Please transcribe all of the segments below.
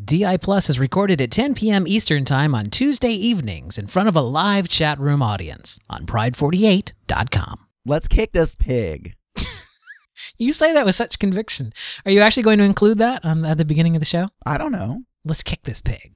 DI Plus is recorded at 10 p.m. Eastern Time on Tuesday evenings in front of a live chat room audience on Pride48.com. Let's kick this pig. You say that with such conviction. Are you actually going to include that at the beginning of the show? I don't know. Let's kick this pig.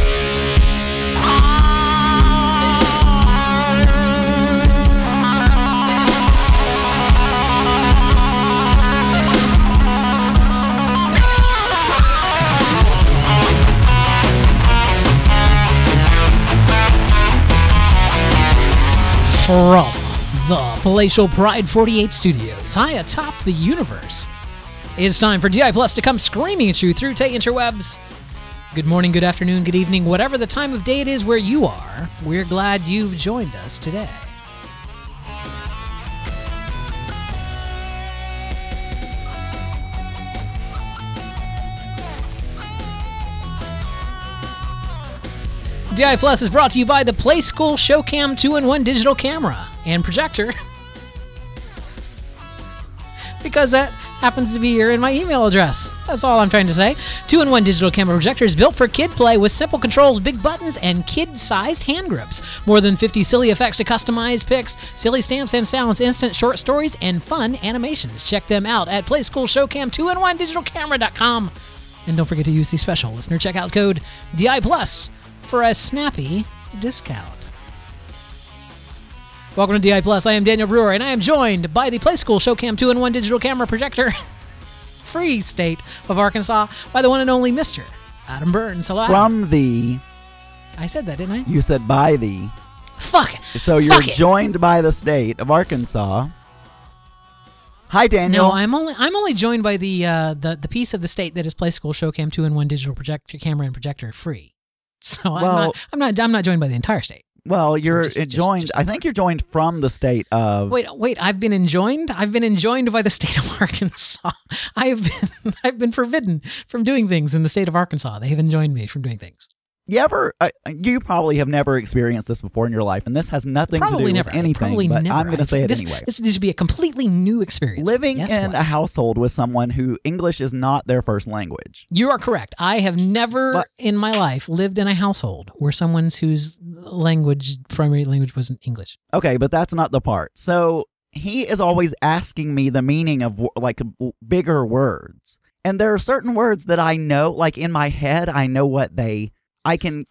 From the palatial Pride 48 studios, high atop the universe, it's time for DI Plus to come screaming at you through the interwebs. Good morning, good afternoon, good evening, whatever the time of day it is where you are, we're glad you've joined us today. DI Plus is brought to you by the Play School Showcam 2-in-1 digital camera and projector. Because that happens to be here in my email address. That's all I'm trying to say. 2-in-1 digital camera projector is built for kid play with simple controls, big buttons, and kid-sized hand grips. More than 50 silly effects to customize pics, silly stamps and sounds, instant short stories, and fun animations. Check them out at PlaySchoolShowcam2in1digitalcamera.com. And don't forget to use the special listener checkout code DI Plus for a snappy discount. Welcome to DI Plus. I am Daniel Brewer, and I am joined by the Play School Showcam 2-in-1 digital camera projector, free state of Arkansas, by the one and only Mr. Adam Burns. Hello, Adam. From the... I said that, didn't I? You said by the... Fuck it. So you're joined by the state of Arkansas. Hi, Daniel. No, I'm only joined by the piece of the state that is Play School Showcam 2-in-1 digital projector camera and projector free. So I'm not joined by the entire state. Well, you're joined. I think you're joined from the state of. Wait. I've been enjoined. I've been enjoined by the state of Arkansas. I've been forbidden from doing things in the state of Arkansas. They have enjoined me from doing things. You probably have never experienced this before in your life, and this has nothing to do with anything, but I'm going to say it anyway. This would be a completely new experience. Living in a household with someone who English is not their first language. You are correct. I have never in my life lived in a household where someone's whose primary language wasn't English. Okay, but that's not the part. So he is always asking me the meaning of like bigger words. And there are certain words that I know, like in my head, I know what I can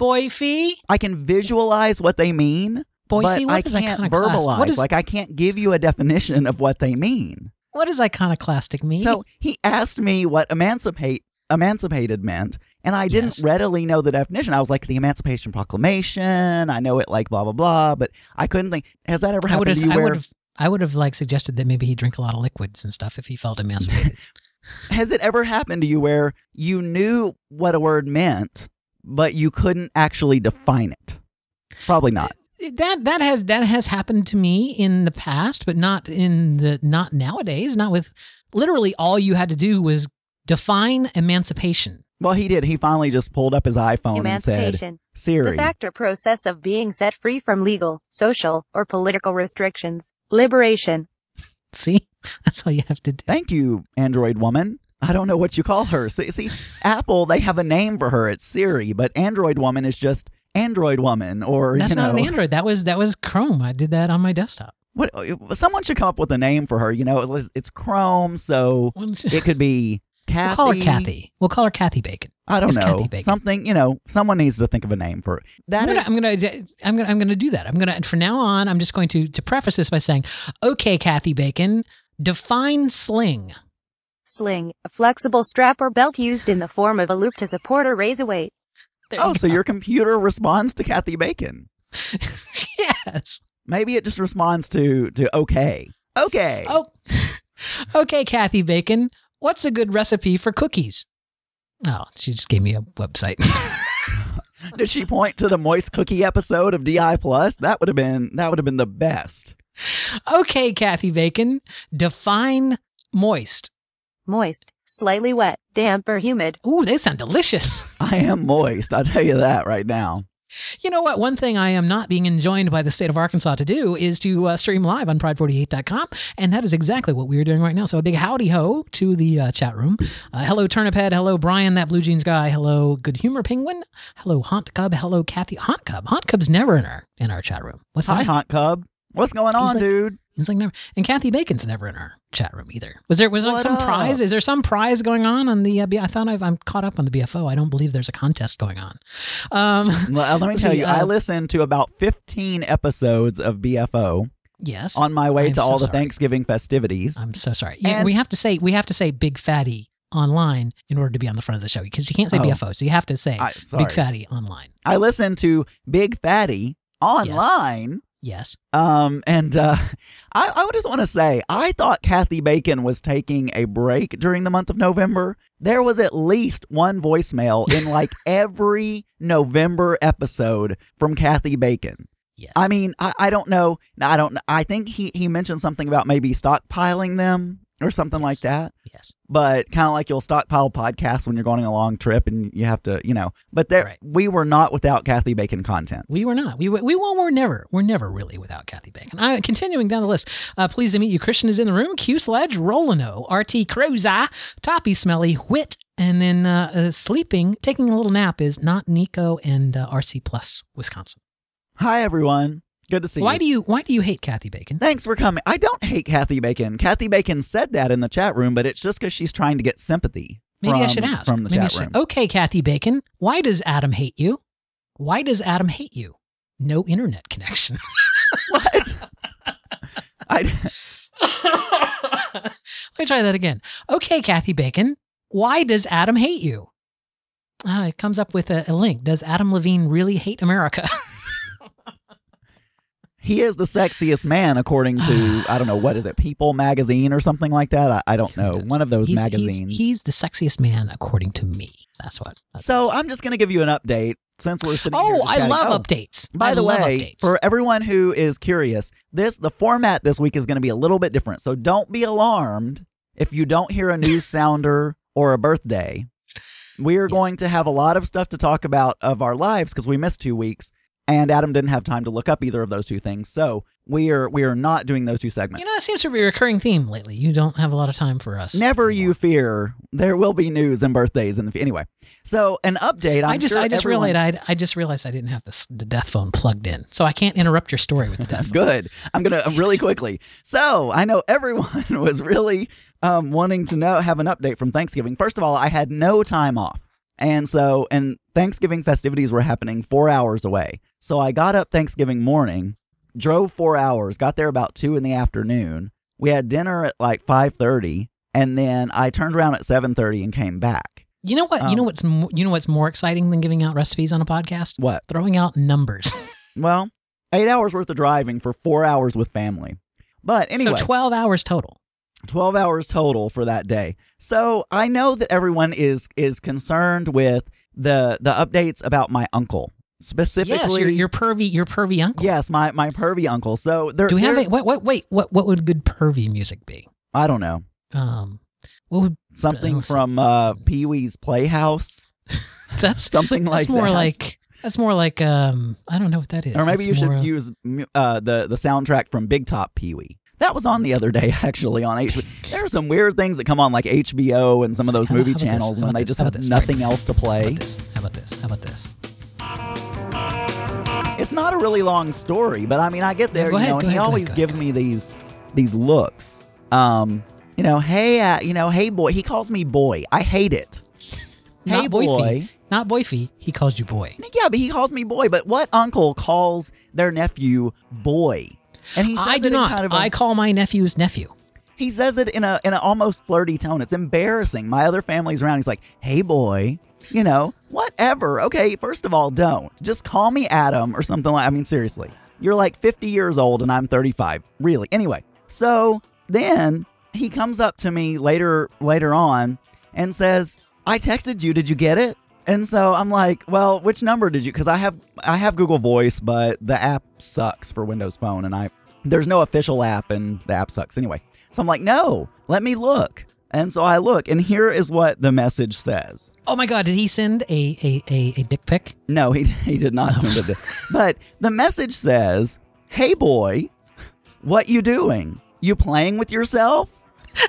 visualize what they mean, but I can't verbalize. Like I can't give you a definition of what they mean. What does iconoclastic mean? So he asked me what emancipated meant, and I didn't readily know the definition. I was like, the Emancipation Proclamation, I know it like blah, blah, blah, but I couldn't think, has that ever happened to you I would have like suggested that maybe he'd drink a lot of liquids and stuff if he felt emancipated. Has it ever happened to you where you knew what a word meant, but you couldn't actually define it? Probably not. That has happened to me in the past, but not nowadays. Not with literally all you had to do was define emancipation. Well, he did. He finally just pulled up his iPhone and said, Siri. The fact or process of being set free from legal, social, or political restrictions. Liberation. See? That's all you have to do. Thank you, Android woman. I don't know what you call her. See, Apple, they have a name for her. It's Siri, but Android woman is just Android woman, or that's not an Android. That was Chrome. I did that on my desktop. What? Someone should come up with a name for her. It's Chrome, so it could be Kathy. We'll call her Kathy. We'll call her Kathy Bacon. I don't know. Something. Someone needs to think of a name for it. I'm gonna do that. From now on, I'm just going to preface this by saying, okay, Kathy Bacon, define sling. Sling, a flexible strap or belt used in the form of a loop to support or raise a weight. So your computer responds to Kathy Bacon. Yes. Maybe it just responds to okay. Okay. Oh, okay, Kathy Bacon. What's a good recipe for cookies? Oh, she just gave me a website. Did she point to the moist cookie episode of DI Plus? That would have been the best. Okay, Kathy Bacon. Define moist. Moist, slightly wet, damp, or humid. Ooh, they sound delicious. I am moist, I'll tell you that right now. You know what? One thing I am not being enjoined by the state of Arkansas to do is to stream live on Pride48.com, and that is exactly what we are doing right now. So a big howdy ho to the chat room. Hello, Turniphead. Hello, Brian, that blue jeans guy. Hello, Good Humor Penguin. Hello, Haunt Cub. Hello, Kathy. Haunt Cub. Haunt Cub's never in our chat room. What's that? Hi, Haunt Cub. What's going on, dude? He's like never. And Kathy Bacon's never in our chat room either. Was there some prize? Is there some prize going on the? I thought I'm caught up on the BFO. I don't believe there's a contest going on. Well, let me tell you, I listened to about 15 episodes of BFO. Yes. On my way to all the Thanksgiving festivities. I'm so sorry. Yeah, we have to say Big Fatty online in order to be on the front of the show because you can't say BFO, so you have to say Big Fatty online. I listened to Big Fatty online. Yes. I just want to say, I thought Kathy Bacon was taking a break during the month of November. There was at least one voicemail in like every November episode from Kathy Bacon. Yes. I mean, I don't know. I think he mentioned something about maybe stockpiling them or something like that. Yes. But kind of like you'll stockpile podcasts when you're going on a long trip and you have to, But we were not without Kathy Bacon content. We were not. We're never really without Kathy Bacon. Continuing down the list, pleased to meet you. Christian is in the room. Q Sledge, Rolano, RT Cruza, Toppy Smelly, Whit, and then sleeping, taking a little nap is Not Nico and RC Plus, Wisconsin. Hi, everyone. Good to see you. Why do you hate Kathy Bacon? Thanks for coming. I don't hate Kathy Bacon. Kathy Bacon said that in the chat room, but it's just because she's trying to get sympathy. Maybe I should ask. From the chat room. Okay, Kathy Bacon, why does Adam hate you? Why does Adam hate you? No internet connection. What? Let me try that again. Okay, Kathy Bacon, why does Adam hate you? It comes up with a link. Does Adam Levine really hate America? He is the sexiest man, according to, I don't know, what is it, People magazine or something like that? I don't know. One of those magazines. He's the sexiest man, according to me. That's what. So I'm just going to give you an update since we're sitting here. Oh, I love updates. By the way, for everyone who is curious, the format this week is going to be a little bit different. So don't be alarmed if you don't hear a news sounder or a birthday. We are going to have a lot of stuff to talk about of our lives because we missed 2 weeks. And Adam didn't have time to look up either of those two things. So we are not doing those two segments. That seems to be a recurring theme lately. You don't have a lot of time for us. Never anymore. You fear. There will be news and birthdays. Anyway, so an update. I just realized I didn't have the death phone plugged in. So I can't interrupt your story with the death phone. Good. I'm going to really quickly. So I know everyone was really wanting to have an update from Thanksgiving. First of all, I had no time off. And Thanksgiving festivities were happening 4 hours away. So I got up Thanksgiving morning, drove 4 hours, got there about 2 in the afternoon. We had dinner at like 5:30, and then I turned around at 7:30 and came back. You know what? You know what's more exciting than giving out recipes on a podcast? What? Throwing out numbers. Well, 8 hours worth of driving for 4 hours with family. But anyway. So 12 hours total. 12 hours total for that day. So I know that everyone is concerned with the updates about my uncle. Specifically, yes, your pervy uncle. Yes, my pervy uncle. So do we have what would good pervy music be? I don't know. What would something from Pee-wee's Playhouse? That's something like that. That's more like I don't know what that is. Or maybe you should use the soundtrack from Big Top Pee-wee. That was on the other day, actually, on HBO. There are some weird things that come on, like HBO and some of those movie channels when they just have nothing else to play. How about this? It's not a really long story, but I mean, I get there, and he always gives me these looks. Hey boy. He calls me boy. I hate it. Hey boy. Not boyfie. He calls you boy. Yeah, but he calls me boy. But what uncle calls their nephew boy? And he says I do not. I call my nephew's nephew. He says it in an almost flirty tone. It's embarrassing. My other family's around. He's like, hey, boy, whatever. Okay, first of all, don't. Just call me Adam or something like. I mean, seriously. You're like 50 years old and I'm 35. Really. Anyway, so then he comes up to me later on and says, I texted you. Did you get it? And so I'm like, well, which number did you? Because I have Google Voice, but the app sucks for Windows Phone, and there's no official app, and the app sucks anyway. So I'm like, no, let me look. And so I look, and here is what the message says. Oh my God, did he send a dick pic? No, he did not send it. But the message says, "Hey boy, what you doing? You playing with yourself?"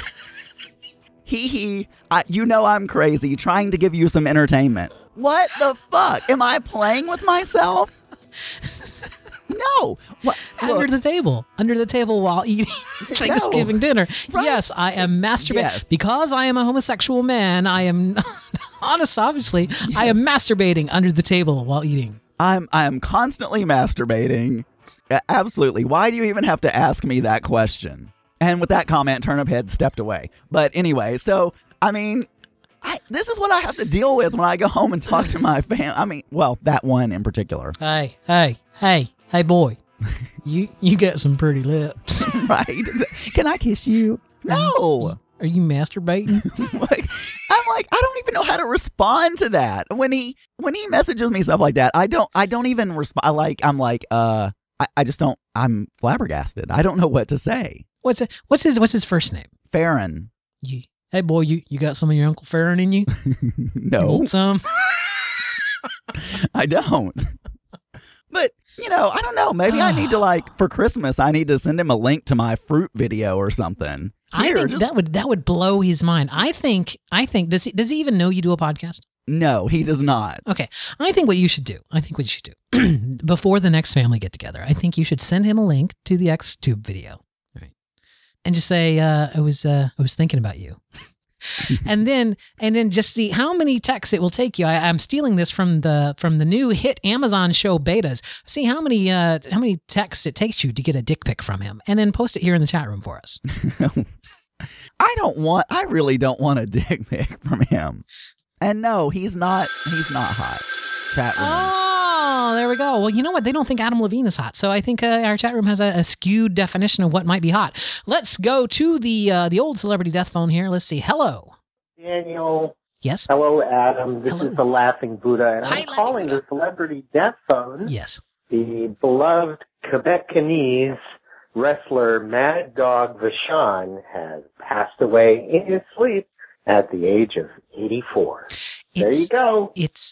Hee. You know I'm crazy, trying to give you some entertainment. What the fuck? Am I playing with myself? No. What? Under the table while eating Thanksgiving dinner. Right. Yes, I am masturbating. Yes. Because I am a homosexual man, I am honest, obviously. Yes. I am masturbating under the table while eating. I am constantly masturbating. Absolutely. Why do you even have to ask me that question? And with that comment, Turnip Head stepped away. But anyway, so, I mean, this is what I have to deal with when I go home and talk to my family. I mean, well, that one in particular. Hey, boy, you got some pretty lips. Right? Can I kiss you? No. Are you masturbating? I'm like, I don't even know how to respond to that. When he messages me stuff like that, I don't even respond. I just don't. I'm flabbergasted. I don't know what to say. What's his first name? Farron. Hey boy, you got some of your Uncle Farron in you? No. You want some? I don't. But, I don't know. Maybe I need to, for Christmas, I need to send him a link to my fruit video or something. I think that would blow his mind. I think does he even know you do a podcast? No, he does not. Okay. I think what you should do before the next family get together, I think you should send him a link to the XTube video. Right. And just say, I was thinking about you. and then just see how many texts it will take you. I'm stealing this from the new hit Amazon show betas. See how many texts it takes you to get a dick pic from him, and then post it here in the chat room for us. I really don't want a dick pic from him. And no, he's not hot. Chat room. Oh, there we go. Well, you know what? They don't think Adam Levine is hot. So I think our chat room has a skewed definition of what might be hot. Let's go to the old celebrity death phone here. Let's see. Hello. Daniel. Yes. Hello, Adam. This is the Laughing Buddha. And Hi, I'm calling the celebrity death phone. Yes. The beloved Quebecanese wrestler Mad Dog Vachon has passed away in his sleep at the age of 84. There you go.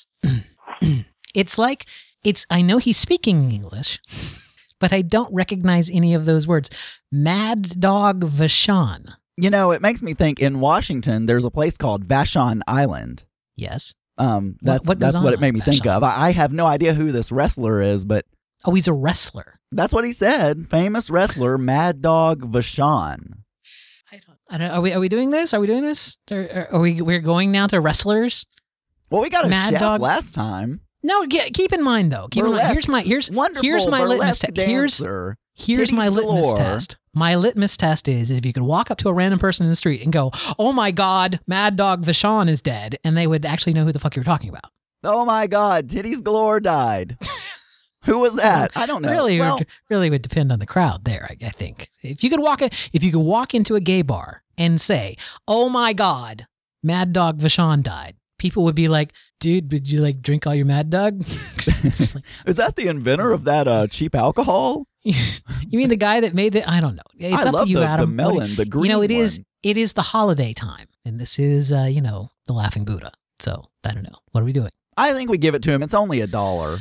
I know he's speaking English, but I don't recognize any of those words. Mad Dog Vachon. It makes me think in Washington, there's a place called Vashon Island. Yes. That's what it made me think of. I have no idea who this wrestler is, but... Oh, he's a wrestler. That's what he said. Famous wrestler, Mad Dog Vachon. I don't. Are we doing this? Are we doing this? We're going now to wrestlers? Well, we got a Mad chef Dog last time. No, keep in mind though. Here's my litmus test. Here's my litmus test. My litmus test is if you could walk up to a random person in the street and go, "Oh my God, Mad Dog Vachon is dead," and they would actually know who the fuck you were talking about. Oh my God, Titties Galore died. Who was that? I don't know. Really would depend on the crowd there. I think if you could walk into a gay bar and say, "Oh my God, Mad Dog Vachon died," people would be like, "Dude, did you drink all your Mad Dog?" Is that the inventor of that cheap alcohol? You mean the guy that made it? I don't know. It's up to you, Adam. The melon, the green one. It is the holiday time, and this is the Laughing Buddha. So I don't know. What are we doing? I think we give it to him. It's only $1.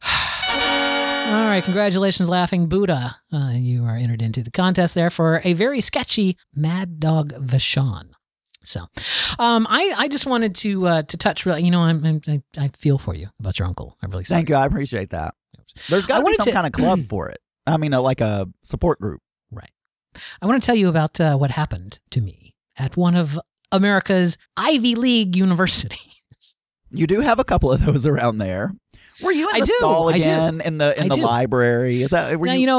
All right, congratulations, Laughing Buddha. You are entered into the contest there for a very sketchy Mad Dog Vachon. So, I just wanted to touch. I feel for you about your uncle. I really thank you. I appreciate that. There's got to be some kind of club for it. I mean, like a support group. Right. I want to tell you about what happened to me at one of America's Ivy League universities. You do have a couple of those around there. Were you in the stall again in the library? Is that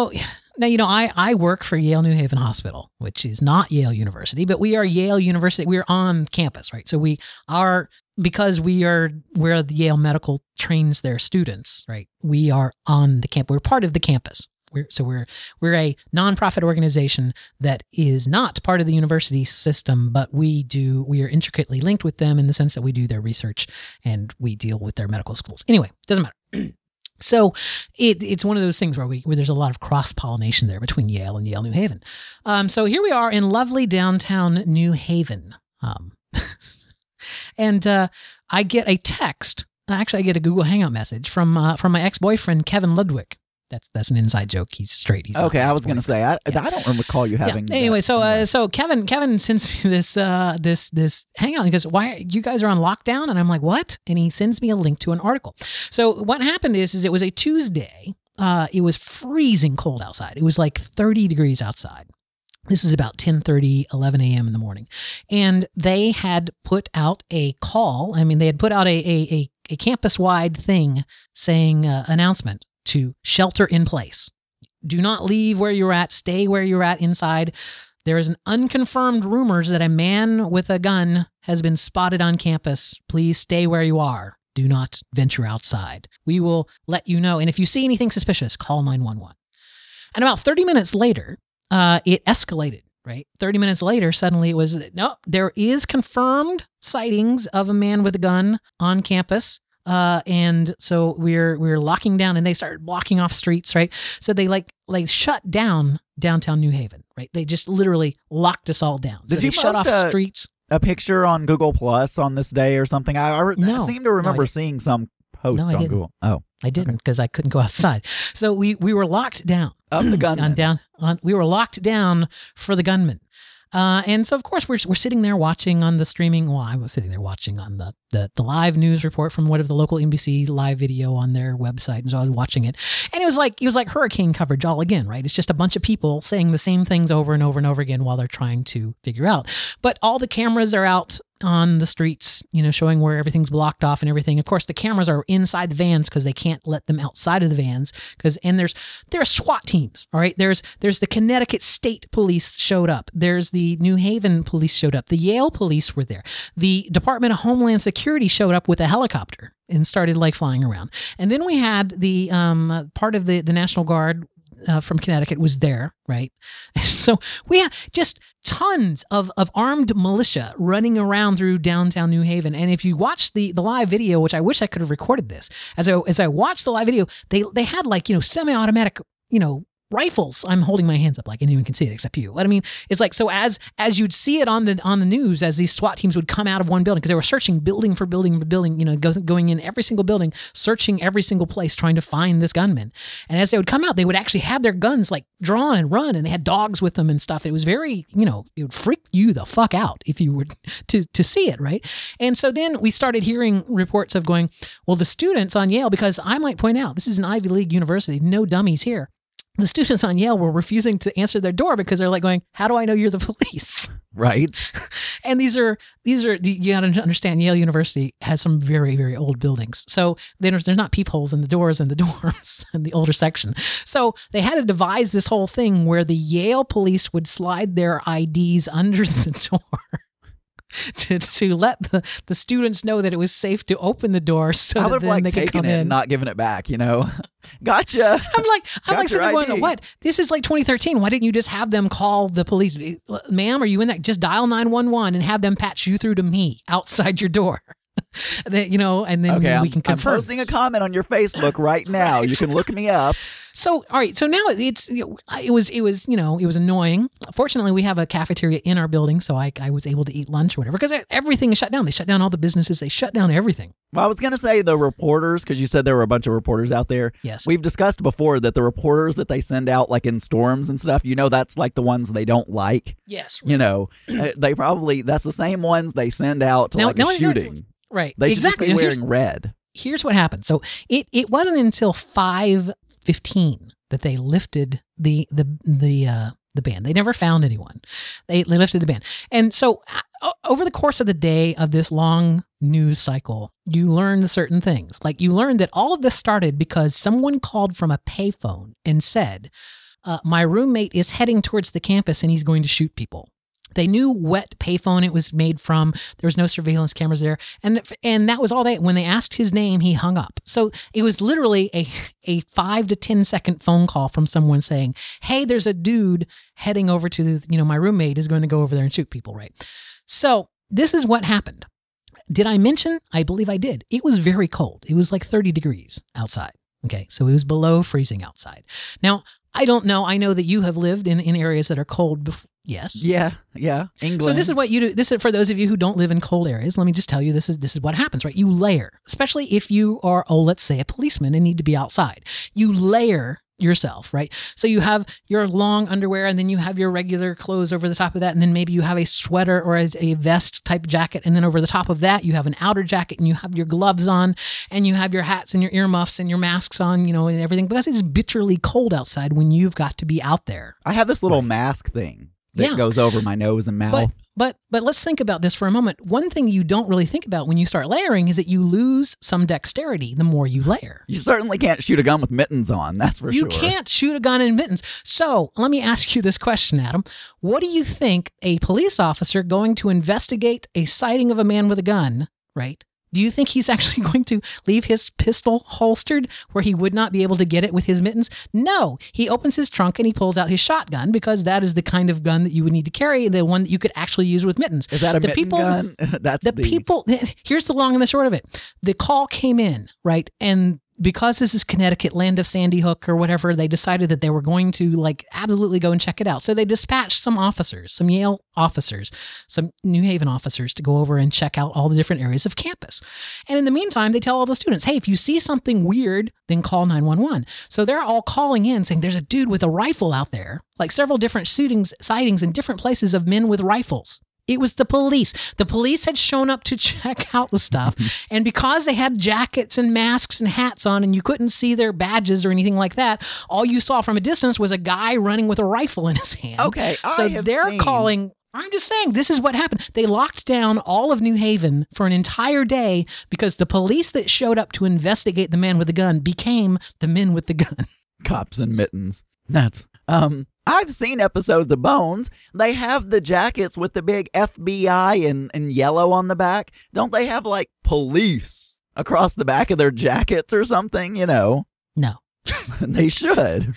I work for Yale New Haven Hospital, which is not Yale University, but we are Yale University. We're on campus, right? So we are, because where the Yale Medical trains their students, right? We are on the campus. We're part of the campus. We're a nonprofit organization that is not part of the university system, but we are intricately linked with them in the sense that we do their research and we deal with their medical schools. Anyway, doesn't matter. So it's one of those things where there's a lot of cross-pollination there between Yale and Yale New Haven. So here we are in lovely downtown New Haven. And I get a text. Actually, I get a Google Hangout message from my ex-boyfriend, Kevin Ludwig. That's an inside joke. He's straight. He's okay. I was going to say I don't recall you having. Yeah. Anyway, so Kevin sends me this hangout. He goes, "Why you guys are on lockdown?" And I'm like, "What?" And he sends me a link to an article. So what happened is it was a Tuesday. It was freezing cold outside. It was like 30 degrees outside. This is about 10:30, 11 a.m. in the morning, and they had put out a call. I mean, they had put out a campus-wide thing saying announcement to shelter in place. Do not leave where you're at. Stay where you're at inside. There is an unconfirmed rumors that a man with a gun has been spotted on campus. Please stay where you are. Do not venture outside. We will let you know. And if you see anything suspicious, call 911. And about 30 minutes later, it escalated, right? 30 minutes later, suddenly it was, no, there is confirmed sightings of a man with a gun on campus. And so we're locking down, and they started blocking off streets, right? So they like shut down downtown New Haven, right? They just literally locked us all down. So Did you shut off streets? A picture on Google Plus on this day or something? I seem to remember seeing some post on Google. Oh, I didn't, because I couldn't go outside. So we were locked down. Of the gunman. We were locked down for the gunman. And so, of course, we're sitting there watching on the streaming. Well, I was sitting there watching on the live news report from whatever the local NBC live video on their website. And so I was watching it. And it was like hurricane coverage all again, right? It's just a bunch of people saying the same things over and over and over again while they're trying to figure out. But all the cameras are out on the streets, showing where everything's blocked off and everything. Of course, the cameras are inside the vans because they can't let them outside of the vans. There are SWAT teams. All right, there's the Connecticut State Police showed up. There's the New Haven Police showed up. The Yale Police were there. The Department of Homeland Security showed up with a helicopter and started flying around. And then we had the part of the National Guard from Connecticut was there, right? So we had just tons of armed militia running around through downtown New Haven. And if you watch the live video, which I wish I could have recorded this, as I watched the live video, they had semi-automatic, rifles. I'm holding my hands up like anyone can see it except you. But I mean, it's like, so as you'd see it on the news, as these SWAT teams would come out of one building, because they were searching building for building for building, going in every single building, searching every single place, trying to find this gunman. And as they would come out, they would actually have their guns drawn and run, and they had dogs with them and stuff. It was very, it would freak you the fuck out if you were to see it, right? And so then we started hearing reports of going, well, the students on Yale, because I might point out, this is an Ivy League university, no dummies here. The students on Yale were refusing to answer their door because they're going, how do I know you're the police? Right. And these are, you got to understand, Yale University has some very, very old buildings. So there's not peepholes in the doors and the dorms in the older section. So they had to devise this whole thing where the Yale police would slide their IDs under the door. To let the students know that it was safe to open the door, so I would that then they could taken come it in and not giving it back. Gotcha. I'm like sitting there going, what? This is 2013. Why didn't you just have them call the police? Ma'am, are you in there? Just dial 911 and have them patch you through to me outside your door. And then we can confirm. I'm posting a comment on your Facebook right now. You can look me up. So, all right. So now it was annoying. Fortunately, we have a cafeteria in our building, so I was able to eat lunch or whatever, because everything is shut down. They shut down all the businesses. They shut down everything. Well, I was going to say the reporters, because you said there were a bunch of reporters out there. Yes. We've discussed before that the reporters that they send out in storms and stuff, that's the ones they don't like. Yes. Right. That's the same ones they send out to a shooting. Right. They should exactly. just be wearing red. Here's what happened. So it wasn't until 5:15 that they lifted the ban. They never found anyone. They lifted the ban. And so over the course of the day of this long news cycle, you learn certain things. You learn that all of this started because someone called from a payphone and said, my roommate is heading towards the campus and he's going to shoot people. They knew what payphone it was made from. There was no surveillance cameras there. And that was all when they asked his name, he hung up. So it was literally a 5 to 10 second phone call from someone saying, hey, there's a dude heading over to, my roommate is going to go over there and shoot people, right? So this is what happened. Did I mention? I believe I did. It was very cold. It was 30 degrees outside. Okay. So it was below freezing outside. Now, I don't know. I know that you have lived in areas that are cold Yes. Yeah. England. So this is what you do. This is for those of you who don't live in cold areas. Let me just tell you, this is what happens, right? You layer, especially if you are, let's say a policeman and need to be outside. You layer yourself, right? So you have your long underwear, and then you have your regular clothes over the top of that, and then maybe you have a sweater or a vest type jacket, and then over the top of that you have an outer jacket, and you have your gloves on, and you have your hats and your earmuffs and your masks on, and everything, because it's bitterly cold outside when you've got to be out there. I have this little mask thing that goes over my nose and mouth. But let's think about this for a moment. One thing you don't really think about when you start layering is that you lose some dexterity the more you layer. You certainly can't shoot a gun with mittens on, that's for You sure. can't shoot a gun in mittens. So let me ask you this question, Adam. What do you think a police officer going to investigate a sighting of a man with a gun, right? Do you think he's actually going to leave his pistol holstered where he would not be able to get it with his mittens? No. He opens his trunk and he pulls out his shotgun, because that is the kind of gun that you would need to carry, the one that you could actually use with mittens. Is that a mitten gun? Here's the long and the short of it. The call came in, right? And because this is Connecticut, land of Sandy Hook or whatever, they decided that they were going to absolutely go and check it out. So they dispatched some officers, some Yale officers, some New Haven officers to go over and check out all the different areas of campus. And in the meantime, they tell all the students, hey, if you see something weird, then call 911. So they're all calling in saying there's a dude with a rifle out there, several different sightings in different places of men with rifles. It was the police. The police had shown up to check out the stuff. And because they had jackets and masks and hats on and you couldn't see their badges or anything like that, all you saw from a distance was a guy running with a rifle in his hand. Okay, so they're calling. I'm just saying, this is what happened. They locked down all of New Haven for an entire day because the police that showed up to investigate the man with the gun became the men with the gun. Cops and mittens. That's, I've seen episodes of Bones. They have the jackets with the big FBI and yellow on the back. Don't they have police across the back of their jackets or something, No. They should.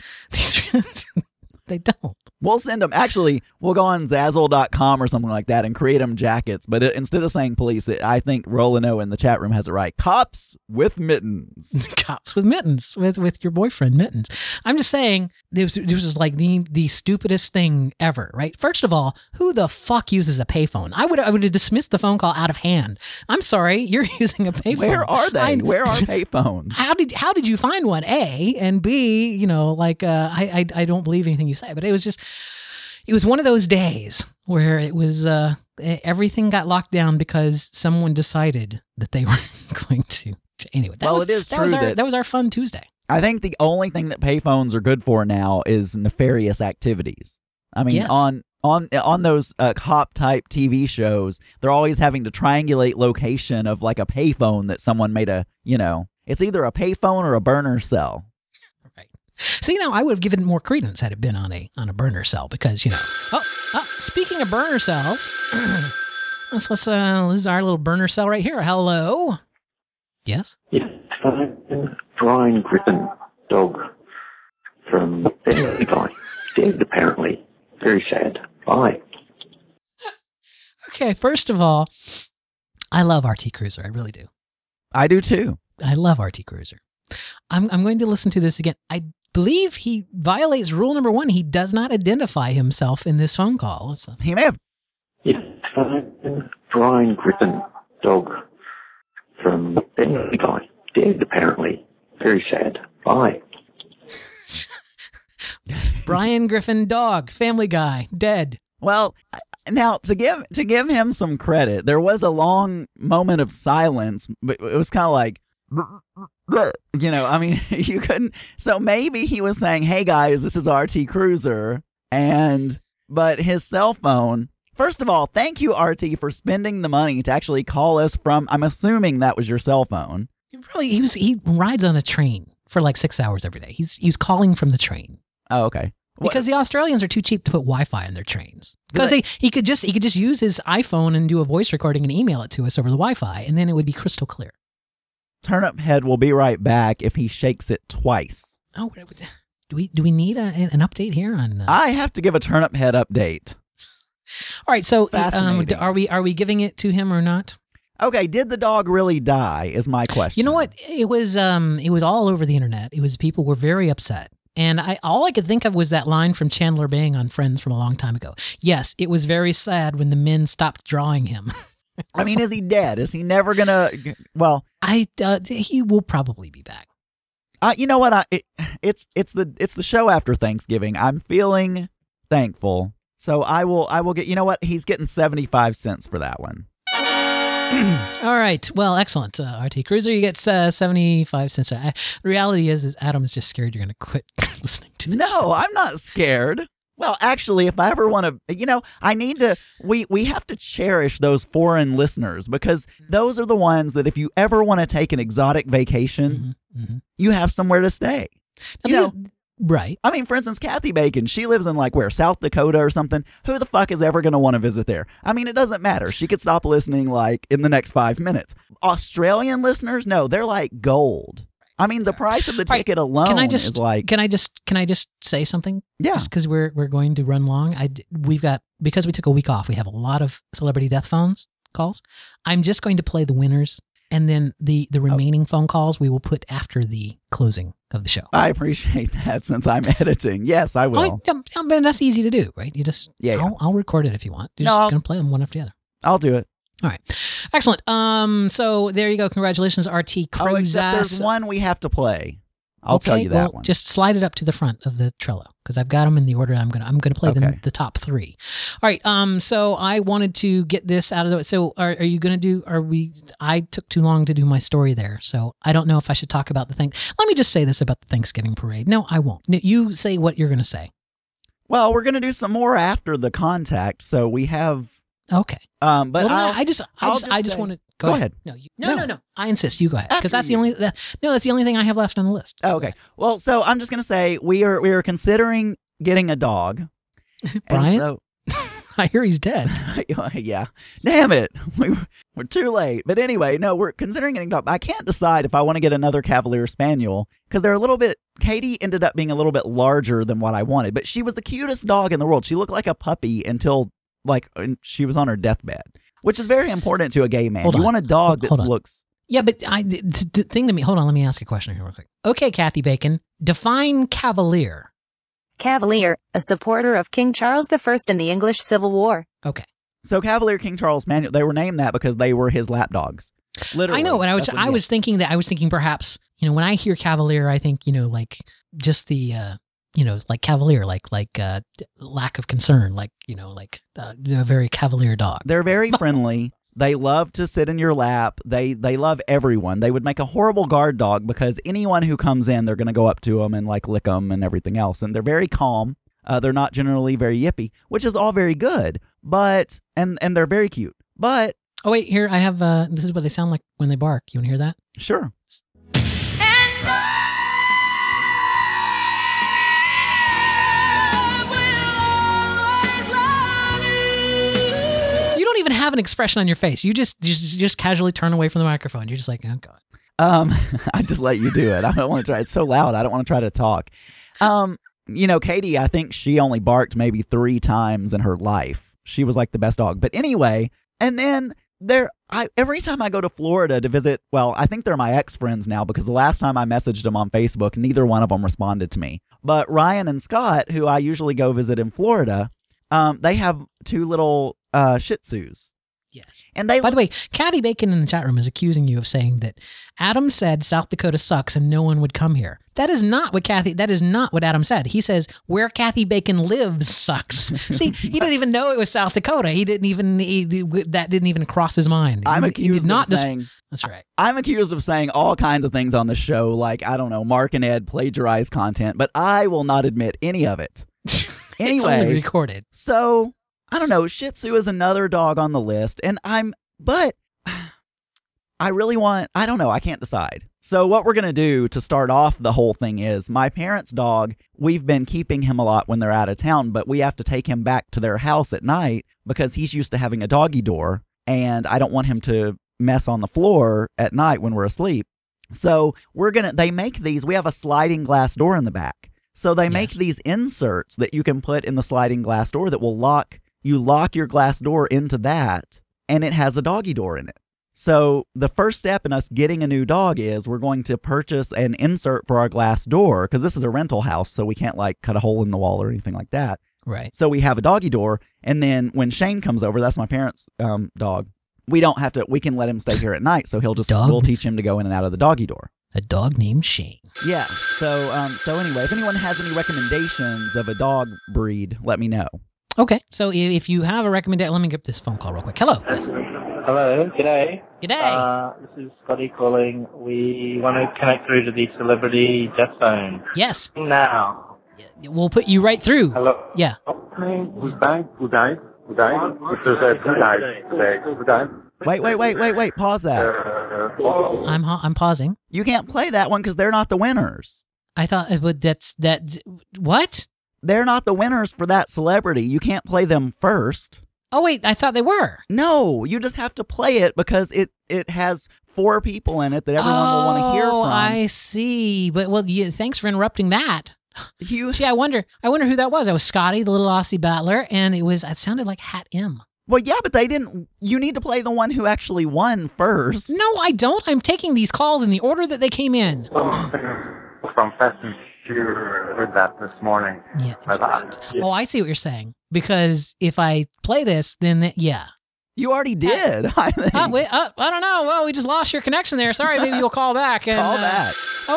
They don't. We'll send them. Actually, we'll go on Zazzle.com or something like that and create them jackets. But instead of saying police, I think Rolando in the chat room has it right. Cops with mittens. Cops with mittens, with your boyfriend mittens. I'm just saying, this was the stupidest thing ever, right? First of all, who the fuck uses a payphone? I would have dismissed the phone call out of hand. I'm sorry, you're using a payphone. Where are they? Where are payphones? How did you find one? A, and B, I don't believe anything you say, but it was one of those days where it was everything got locked down because someone decided that they were going to. Anyway, that was our fun Tuesday. I think the only thing that payphones are good for now is nefarious activities. I mean, yes. on those cop type TV shows, they're always having to triangulate location of a payphone that someone made it's either a payphone or a burner cell. So, I would have given more credence had it been on a burner cell because, speaking of burner cells, this is our little burner cell right here. Hello. Yes? Yes, Brian Griffin, dog from Family Guy. Dead, apparently. Very sad. Bye. Okay, first of all, I love RT Cruiser. I really do. I do too. I love RT Cruiser. I'm going to listen to this again. I believe he violates rule number 1. He does not identify himself in this phone call. He may have. Yes, Brian Griffin, dog from Family Guy. Dead, apparently. Very sad. Bye. Brian Griffin, dog, Family Guy, dead. Well, now to give him some credit, there was a long moment of silence, but it was kind of like, you couldn't. So maybe he was saying, "Hey guys, this is RT Cruiser," but his cell phone. First of all, thank you, RT, for spending the money to actually call us from. I'm assuming that was your cell phone. He rides on a train for 6 hours every day. He's calling from the train. Oh, okay. Because the Australians are too cheap to put Wi-Fi on their trains. Because he could just use his iPhone and do a voice recording and email it to us over the Wi-Fi, and then it would be crystal clear. Turnip Head will be right back if he shakes it twice. Oh, do we need an update here on? I have to give a Turnip Head update. All right, so are we giving it to him or not? Okay, did the dog really die? Is my question. You know what? It was all over the internet. People were very upset And all I could think of was that line from Chandler Bing on Friends from a long time ago. Yes, it was very sad when the men stopped drawing him. I mean, is he dead? Is he never gonna? Well, he will probably be back. You know what? It's the show after Thanksgiving. I'm feeling thankful, so I will get. You know what? He's getting 75 cents for that one. All right. Well, excellent. RT Cruiser, you get 75 cents. The reality is Adam is just scared you're going to quit listening to the show. No, I'm not scared. Well, actually, if I ever want to, I need to, we have to cherish those foreign listeners because those are the ones that if you ever want to take an exotic vacation, you have somewhere to stay. Now, right. I mean, for instance, Kathy Bacon, she lives in South Dakota or something. Who the fuck is ever going to want to visit there? I mean, it doesn't matter. She could stop listening in the next 5 minutes. Australian listeners, no, they're like gold. I mean, the price of the ticket alone is like. Can I just say something? Yeah. Just because we're going to run long. Because we took a week off, we have a lot of celebrity death calls. I'm just going to play the winners, and then the remaining phone calls we will put after the closing of the show. I appreciate that since I'm editing. Yes, I will. That's easy to do, right? You just I'll record it if you want. You're just going to play them one after the other. I'll do it. All right. Excellent. So there you go. Congratulations, RT Cruzas. Oh, except there's one we have to play. I'll tell you that one. Just slide it up to the front of the Trello because I've got them in the order I'm gonna play the top three. All right. So I wanted to get this out of the way. So are you gonna do? I took too long to do my story there, so I don't know if I should talk about the thing. Let me just say this about the Thanksgiving parade. No, I won't. You say what you're gonna say. Well, we're gonna do some more after the contact, so we have. Okay. But I just want to go ahead. No. I insist. You go ahead because that's the only thing I have left on the list. So okay. Well, so I'm just gonna say we are considering getting a dog. Brian, I hear he's dead. Yeah. Damn it. We're too late. But anyway, no, we're considering getting a dog. I can't decide if I want to get another Cavalier Spaniel because they're a little bit. Katie ended up being a little bit larger than what I wanted, but she was the cutest dog in the world. She looked like a puppy until. She was on her deathbed, which is very important to a gay man. You want a dog that looks. Yeah, but the thing to me. Hold on, let me ask a question here real quick. Okay, Kathy Bacon, define Cavalier. Cavalier, a supporter of King Charles I in the English Civil War. Okay. So Cavalier King Charles Spaniel, they were named that because they were his lap dogs. Literally. I know, and I was thinking perhaps when I hear Cavalier, I think just the. Like Cavalier, like lack of concern, a very Cavalier dog. They're very friendly. They love to sit in your lap. They love everyone. They would make a horrible guard dog because anyone who comes in, they're going to go up to them and lick them and everything else. And they're very calm. They're not generally very yippy, which is all very good. But and they're very cute. But oh wait, here I have. This is what they sound like when they bark. You want to hear that? Sure. Even have an expression on your face. You just casually turn away from the microphone. You're just like, oh God. I just let you do it. I don't want to try. It's so loud. I don't want to try to talk. Katie, I think she only barked maybe 3 times in her life. She was like the best dog. But anyway, and then every time I go to Florida to visit, well, I think they're my ex-friends now because the last time I messaged them on Facebook, neither one of them responded to me. But Ryan and Scott, who I usually go visit in Florida, they have 2 little Shih Tzus. Yes. And by the way, Kathy Bacon in the chat room is accusing you of saying that Adam said South Dakota sucks and no one would come here. That is not what Adam said. He says where Kathy Bacon lives sucks. See, he didn't even know it was South Dakota. That didn't even cross his mind. I'm accused of saying. That's right. I'm accused of saying all kinds of things on the show, like I don't know, Mark and Ed plagiarize content, but I will not admit any of it. Anyway, it's only recorded. So. I don't know, Shih Tzu is another dog on the list, but I really want, I don't know, I can't decide. So what we're going to do to start off the whole thing is my parents' dog, we've been keeping him a lot when they're out of town, but we have to take him back to their house at night because he's used to having a doggy door, and I don't want him to mess on the floor at night when we're asleep. So they make these, we have a sliding glass door in the back. So they make these inserts that you can put in the sliding glass door that will lock. You lock your glass door into that, and it has a doggy door in it. So the first step in us getting a new dog is we're going to purchase an insert for our glass door, because this is a rental house, so we can't like cut a hole in the wall or anything like that. Right. So we have a doggy door, and then when Shane comes over, that's my parents' dog, we don't have to, we can let him stay here at night, so we'll teach him to go in and out of the doggy door. A dog named Shane. Yeah. So anyway, if anyone has any recommendations of a dog breed, let me know. Okay. So if you have a recommendation, let me get this phone call real quick. Hello. Yes. Hello, g'day. G'day. This is Scotty calling. We want to connect through to the celebrity death zone. Yes. Now. We'll put you right through. Hello. Yeah. Who died? Who died? Who died? Who died today? Who died? Wait. Pause that. I'm pausing. You can't play that one because they're not the winners. I thought what? They're not the winners for that celebrity. You can't play them first. Oh, wait, I thought they were. No, you just have to play it because it has 4 people in it that everyone will want to hear from. Oh, I see. But, thanks for interrupting that. See, I wonder who that was. That was Scotty, the little Aussie battler, and it sounded like Hat M. Well, yeah, but they didn't. You need to play the one who actually won first. No, I don't. I'm taking these calls in the order that they came in. From Fast and Furious, heard that this morning. Yeah. Oh, I see what you're saying. Because if I play this, then yeah. You already did. I don't know. Well, we just lost your connection there. Sorry, maybe you'll call back. And, call back.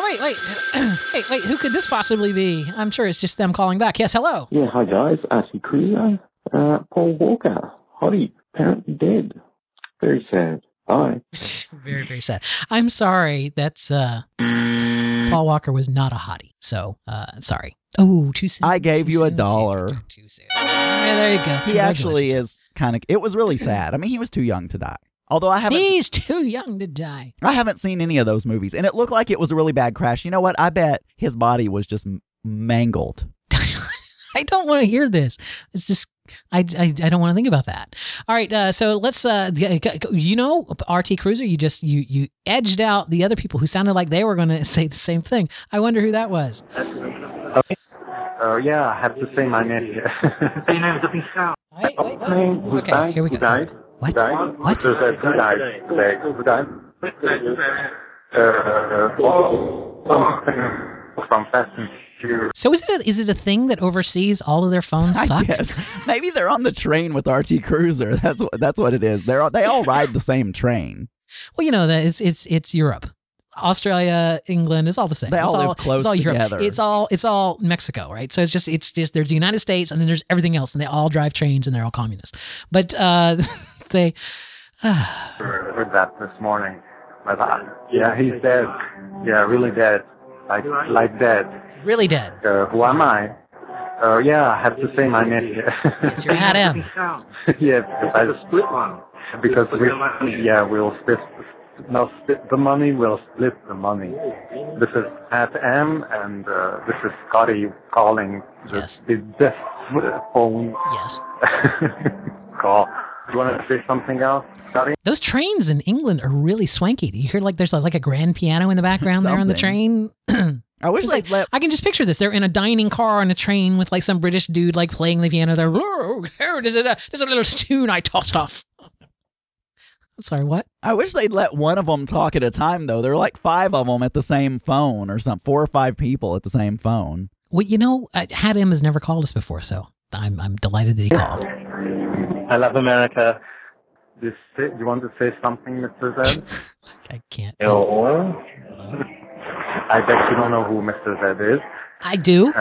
Oh, wait. Who could this possibly be? I'm sure it's just them calling back. Yes, hello. Yeah, hi guys. Archie Cruiser. Paul Walker. Hottie. Apparently dead. Very sad. Bye. Very, very sad. I'm sorry. That's Paul Walker was not a hottie. So, sorry. Oh, too soon. I gave you soon, $1. Too soon. All right, there you go. He actually is it was really sad. I mean, he was too young to die. Although He's too young to die. I haven't seen any of those movies, and it looked like it was a really bad crash. You know what? I bet his body was just mangled. I don't want to hear this. It's just I don't want to think about that. All right, so let's RT Cruiser, you edged out the other people who sounded like they were going to say the same thing. I wonder who that was. Okay. Yeah, I have to say my name here. Your name is up in sound. Wait. Okay, here we go. Who died? What? Who died? What? Who died today? Who died? From Fast and Furious. So is it a thing that overseas all of their phones suck? I guess. Maybe they're on the train with RT Cruiser. That's what it is. They all ride the same train. Well, that it's Europe. Australia, England, it's all the same. They all live close together. It's all Mexico, right? So it's just there's the United States and then there's everything else, and they all drive trains and they're all communists. But they heard that this morning. Yeah, he's dead. Yeah, really dead. Like dead. Really dead. Who am I? Yeah, I have to say my name here. Yes, you're Hat M. Yeah, because we'll split. Now split the money, we'll split the money. This is Hat M, and this is Scotty calling the death phone. Yes. Call. Do you want to say something else, Scotty? Those trains in England are really swanky. Do you hear there's like a grand piano in the background there on the train? I wish I can just picture this. They're in a dining car on a train with like some British dude like playing the piano. They're, there's a little tune I tossed off. Sorry, what? I wish they'd let one of them talk at a time, though. There are like 5 of them at the same phone or something. 4 or 5 people at the same phone. Well, Hat M has never called us before, so I'm delighted that he called. I love America. You want to say something, Mr. Z? I can't. Hello? I bet you don't know who Mr. Z is. I do.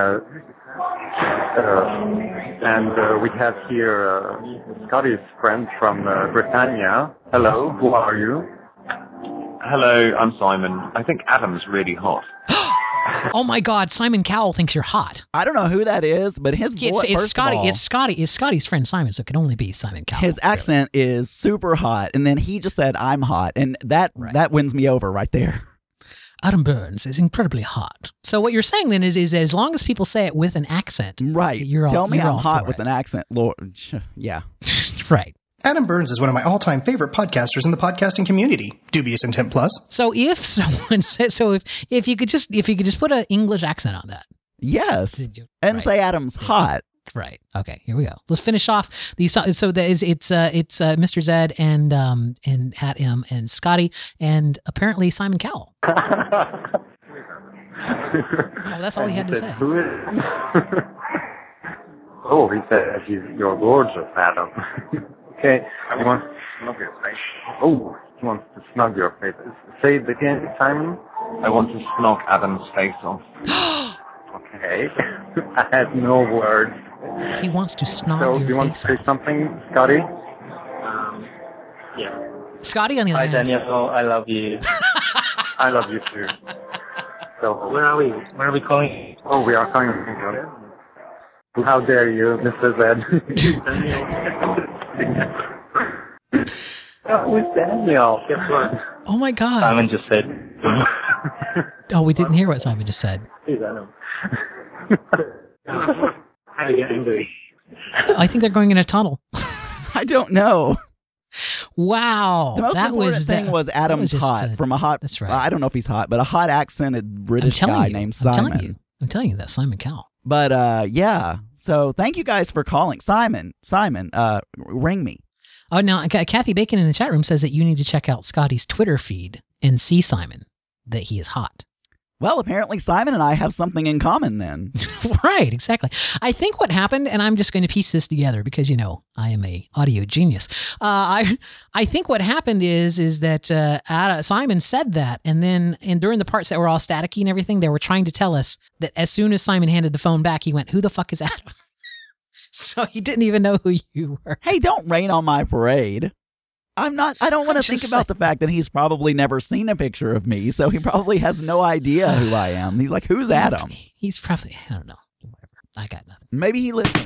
And we have here Scotty's friend from Britannia. Hello, who are you? Hello, I'm Simon. I think Adam's really hot. Oh my God, Simon Cowell thinks you're hot. I don't know who that is, but his voice. It's Scotty's friend Simon, so it can only be Simon Cowell. His accent is super hot, and then he just said, "I'm hot," and that wins me over right there. Adam Burns is incredibly hot. So what you're saying then is as long as people say it with an accent, right? Tell me I'm hot with an accent, Lord. Yeah, right. Adam Burns is one of my all-time favorite podcasters in the podcasting community. Dubious Intent Plus. So if someone says, if you could just put an English accent on that. Yes, and say Adam's hot. Right. Okay. Here we go. Let's finish off these. So that is it's Mr. Zed and Hat M and Scotty and apparently Simon Cowell. Oh, that's all he had to say. Who is? Oh, he said you're gorgeous, Adam. Okay. He wants to snug your face. Oh, he wants to snug your face. Say it again, Simon. I want to snug Adam's face off. Okay. I had no words. He wants to snog So, your do you want face to say off. something, Scotty? Yeah. Scotty, on the other Hi, hand. Daniel. I love you. I love you too. So, Where are we? Where are we calling? oh, we are coming. How dare you, Mr. Zed? Who's Daniel? Guess what? Oh my God. Simon just said. Oh, we didn't hear what Simon just said. Please, Adam. I get angry. I think they're going in a tunnel. I don't know. Wow. The most that important was thing was Adam's just hot from a hot. That's right. Well, I don't know if he's hot, but a hot accented British I'm telling guy you. named I'm Simon. telling you that Simon Cowell. But yeah. So thank you guys for calling, Simon. Ring me. Oh, now Kathy Bacon in the chat room says that you need to check out Scotty's Twitter feed and see Simon, that he is hot. Well, apparently Simon and I have something in common then. Right, exactly. I think what happened, and I'm just going to piece this together because, I am a audio genius. I think what happened is that Simon said that, and during the parts that were all staticky and everything, they were trying to tell us that as soon as Simon handed the phone back, he went, "Who the fuck is Adam?" So he didn't even know who you were. Hey, don't rain on my parade. I don't want to think about the fact that he's probably never seen a picture of me, so he probably has no idea who I am. He's like, who's Adam? He's probably, I don't know. Whatever. I got nothing. Maybe he listens.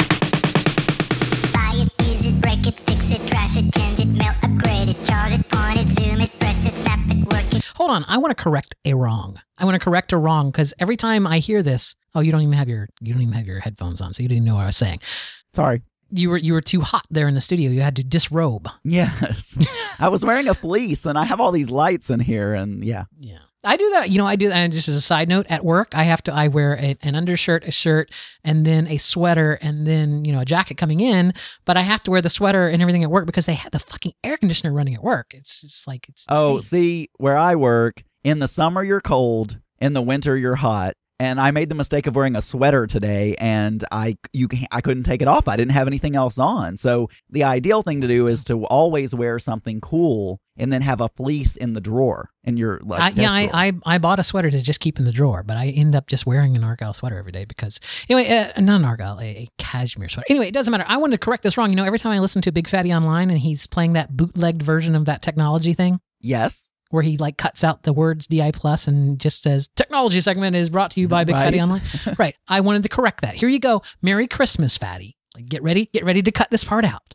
Buy it, use it, break it, fix it, trash it, change it, mail, upgrade it, charge it, point it, zoom it, press it, snap it, work it. Hold on. I want to correct a wrong. I want to correct a wrong because every time I hear this, you don't even have your headphones on, so you didn't know what I was saying. Sorry. You were too hot there in the studio. You had to disrobe. Yes. I was wearing a fleece and I have all these lights in here and yeah. Yeah. I do that. I do that. And just as a side note, at work, I wear an undershirt, a shirt, and then a sweater, and then, a jacket coming in, but I have to wear the sweater and everything at work because they have the fucking air conditioner running at work. It's insane. Oh, see, where I work, in the summer you're cold, in the winter you're hot. And I made the mistake of wearing a sweater today, and I couldn't take it off. I didn't have anything else on. So the ideal thing to do is to always wear something cool, and then have a fleece in the drawer in your desk drawer. I bought a sweater to just keep in the drawer, but I end up just wearing an Argyle sweater every day because not an Argyle, a cashmere sweater. Anyway, it doesn't matter. I wanted to correct this wrong. Every time I listen to Big Fatty Online and he's playing that bootlegged version of that technology thing. Yes. Where he cuts out the words DI plus and just says technology segment is brought to you by Big Fatty Online. Right. I wanted to correct that. Here you go. Merry Christmas, Fatty. Get ready to cut this part out.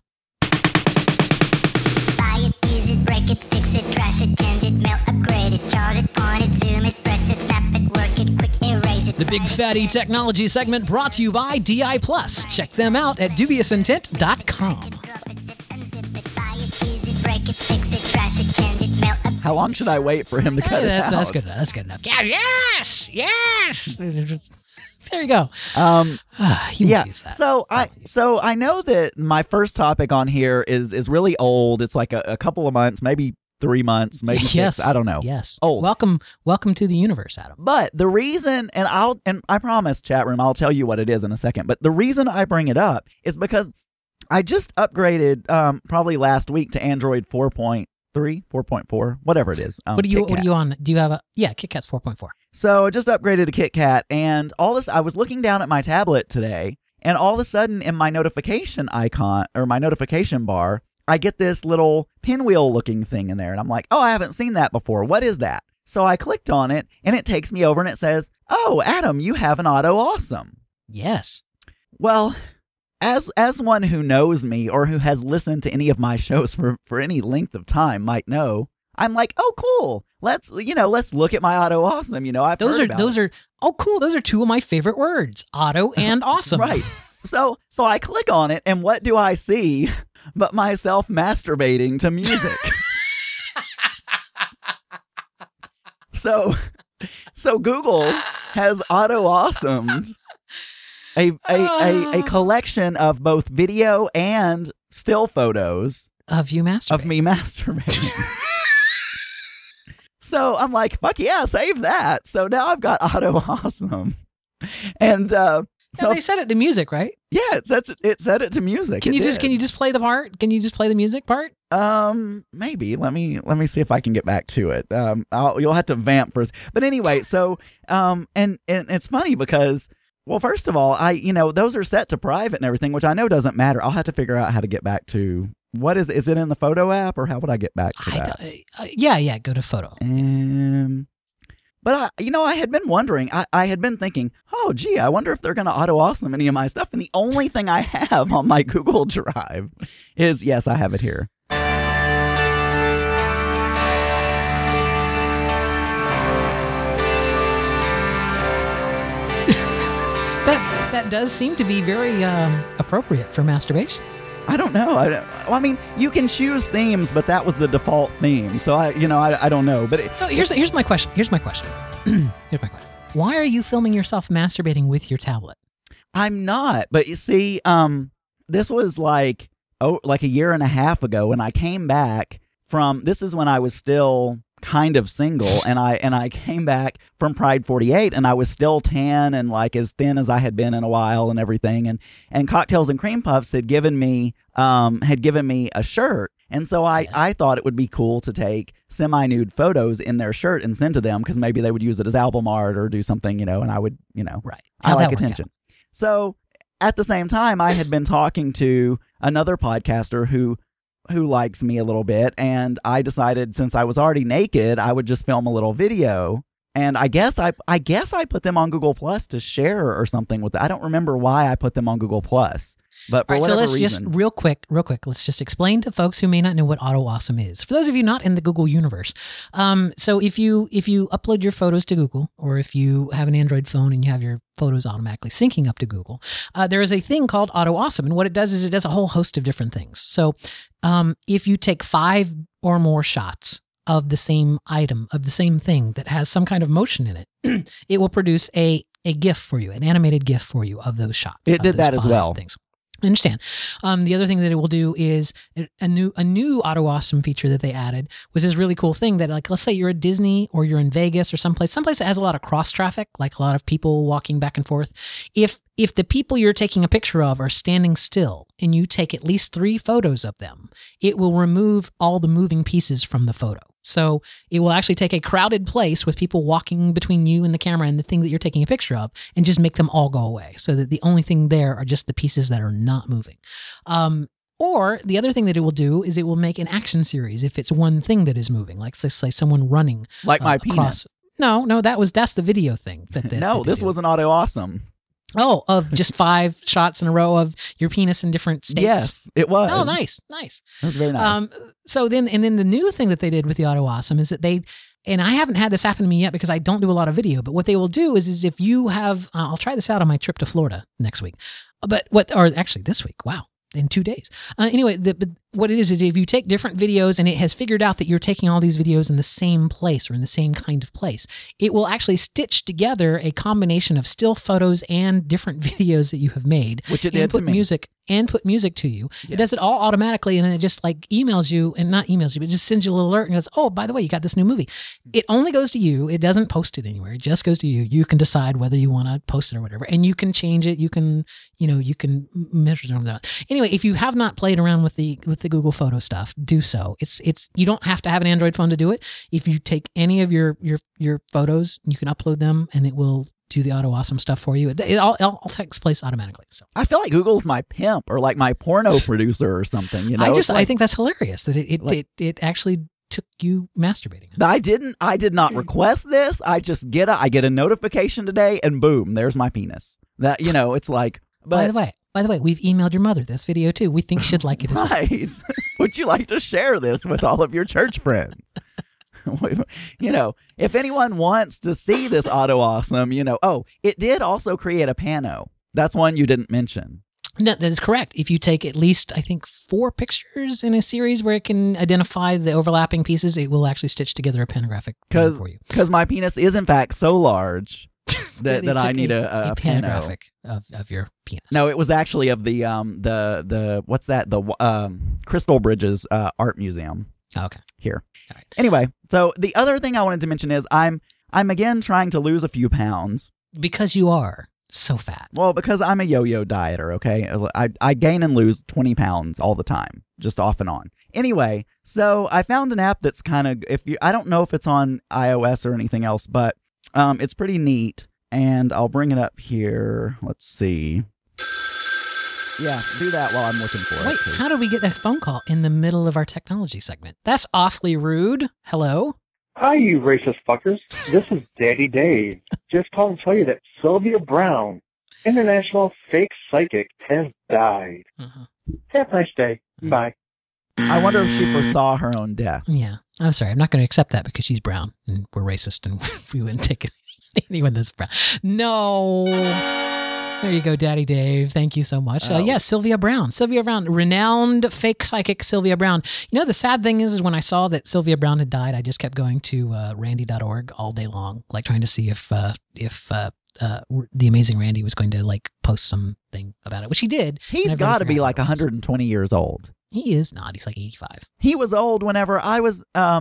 Buy it, use it, break it, fix it, trash it, change it, mail, upgrade it, charge it, point it, zoom it, press it, snap it, work it, quick erase it. The Big Fatty Technology segment brought to you by DI Plus. Check them out at dubiousIntent.com. How long should I wait for him to cut it out? That's good enough. That's good enough. Yeah, yes. There you go. Yeah. So I know that my first topic on here is really old. It's like a couple of months, maybe 3 months, maybe 6. I don't know. Yes. Old. Welcome to the universe, Adam. But the reason, and I promise, chat room, I'll tell you what it is in a second. But the reason I bring it up is because I just upgraded probably last week to Android 4.3, 4.4, whatever it is. What are you on? Do you have KitKat's 4.4. So I just upgraded to KitKat, and all this, I was looking down at my tablet today, and all of a sudden in my notification icon, or my notification bar, I get this little pinwheel looking thing in there, and I'm like, oh, I haven't seen that before. What is that? So I clicked on it, and it takes me over, and it says, oh, Adam, you have an Auto Awesome. Yes. Well, as one who knows me or who has listened to any of my shows for any length of time might know, I'm like, oh, cool. Let's look at my Auto Awesome. I've heard about it. Oh, cool. Those are two of my favorite words, auto and awesome. Right. So I click on it, and what do I see but myself masturbating to music? So Google has Auto Awesomed a collection of both video and still photos of you masturbating. Of me masturbating. So I'm like, fuck yeah, save that. So now I've got Auto Awesome. And so they set it to music, right? Yeah, it set it to music. Can you just play the part? Can you just play the music part? Maybe. Let me see if I can get back to it. You'll have to vamp first. But anyway, so and it's funny because, well, first of all, those are set to private and everything, which I know doesn't matter. I'll have to figure out how to get back to what is it in the photo app, or how would I get back to that? Yeah, go to photo. But I had been wondering, I had been thinking, oh, gee, I wonder if they're going to Auto Awesome any of my stuff. And the only thing I have on my Google Drive is, yes, I have it here. That does seem to be very appropriate for masturbation. I don't know. I mean, you can choose themes, but that was the default theme. So I don't know. But here's my question. Here's my question. Why are you filming yourself masturbating with your tablet? I'm not. But you see, this was like a year and a half ago when I came back from. This is when I was still kind of single, and I came back from Pride 48, and I was still tan and like as thin as I had been in a while and everything, and Cocktails and Cream Puffs had given me a shirt, and so I thought it would be cool to take semi-nude photos in their shirt and send to them, because maybe they would use it as album art or do something, and I would, right. I like attention. So at the same time, I had been talking to another podcaster who likes me a little bit, and I decided, since I was already naked, I would just film a little video. And I guess I put them on Google Plus to share or something with it. I don't remember why I put them on Google Plus, but for whatever reason. So let's just real quick, let's just explain to folks who may not know what Auto Awesome is. For those of you not in the Google universe, so if you upload your photos to Google, or if you have an Android phone and you have your photos automatically syncing up to Google, there is a thing called Auto Awesome, and what it does is it does a whole host of different things. So if you take 5 or more shots of the same item, of the same thing that has some kind of motion in it, it will produce a GIF for you, an animated GIF for you of those shots. It did that as well. Things. I understand. The other thing that it will do is a new Auto Awesome feature that they added was this really cool thing that, like, let's say you're at Disney or you're in Vegas or someplace that has a lot of cross traffic, like a lot of people walking back and forth. If the people you're taking a picture of are standing still and you take at least 3 photos of them, it will remove all the moving pieces from the photo. So it will actually take a crowded place with people walking between you and the camera and the thing that you're taking a picture of, and just make them all go away, so that the only thing there are just the pieces that are not moving. Or the other thing that it will do is it will make an action series if it's one thing that is moving, like say someone running, like my penis. No, that's the video thing. No, this was an Auto Awesome. Oh, of just 5 shots in a row of your penis in different states. Yes, it was. Oh, nice. That was very nice. So then the new thing that they did with the Auto Awesome is that and I haven't had this happen to me yet because I don't do a lot of video, but what they will do is if you have, I'll try this out on my trip to Florida next week, or actually this week. Wow. In 2 days. Anyway, what it is if you take different videos and it has figured out that you're taking all these videos in the same place or in the same kind of place, it will actually stitch together a combination of still photos and different videos that you have made. Which it did to me. Put music to you. Yeah. It does it all automatically, and then it just like emails you, and not emails you, but just sends you a little alert and goes, oh, by the way, you got this new movie. It only goes to you. It doesn't post it anywhere. It just goes to you. You can decide whether you want to post it or whatever, and you can change it. You can measure it. Anyway, if you have not played around with the Google Photo stuff, do so. It's you don't have to have an Android phone to do it. If you take any of your photos, you can upload them, and it will do the Auto Awesome stuff for you. It all takes place automatically. So I feel like Google's my pimp, or like my porno producer or something. I think that's hilarious that it actually took you masturbating. I did not request this. I just get a notification today, and boom, there's my penis. That it's like. But, By the way, we've emailed your mother this video too. We think she'd like it as well. Right. Would you like to share this with all of your church friends? If anyone wants to see this Auto Awesome, it did also create a pano. That's one you didn't mention. No, that is correct. If you take at least, I think, 4 pictures in a series where it can identify the overlapping pieces, it will actually stitch together a panographic for you. Because my penis is, in fact, so large that They I took need a pen pano. graphic of your penis. No, it was actually of the what's that? The Crystal Bridges Art Museum. Oh, okay. Here. All right. Anyway, so the other thing I wanted to mention is I'm again trying to lose a few pounds. Because you are so fat. Well, because I'm a yo-yo dieter, okay? I gain and lose 20 pounds all the time, just off and on. Anyway, so I found an app that's kind of, I don't know if it's on iOS or anything else, but it's pretty neat, and I'll bring it up here. Let's see. Yeah, do that while I'm looking for it. Wait, how did we get that phone call in the middle of our technology segment? That's awfully rude. Hello? Hi, you racist fuckers. This is Daddy Dave. Just calling to tell you that Sylvia Brown, international fake psychic, has died. Have a nice day. Bye. I wonder if she foresaw her own death. Yeah. I'm sorry. I'm not going to accept that because she's brown and we're racist and we wouldn't take anyone that's brown. No. There you go, Daddy Dave. Thank you so much. Yes, Sylvia Brown. Sylvia Brown, renowned fake psychic Sylvia Brown. You know, the sad thing is when I saw that Sylvia Brown had died, I just kept going to randy.org all day long, like trying to see if the amazing Randy was going to like post something about it, which he did. He's got to be like 120 years old. He is not. He's like 85. He was old whenever I was,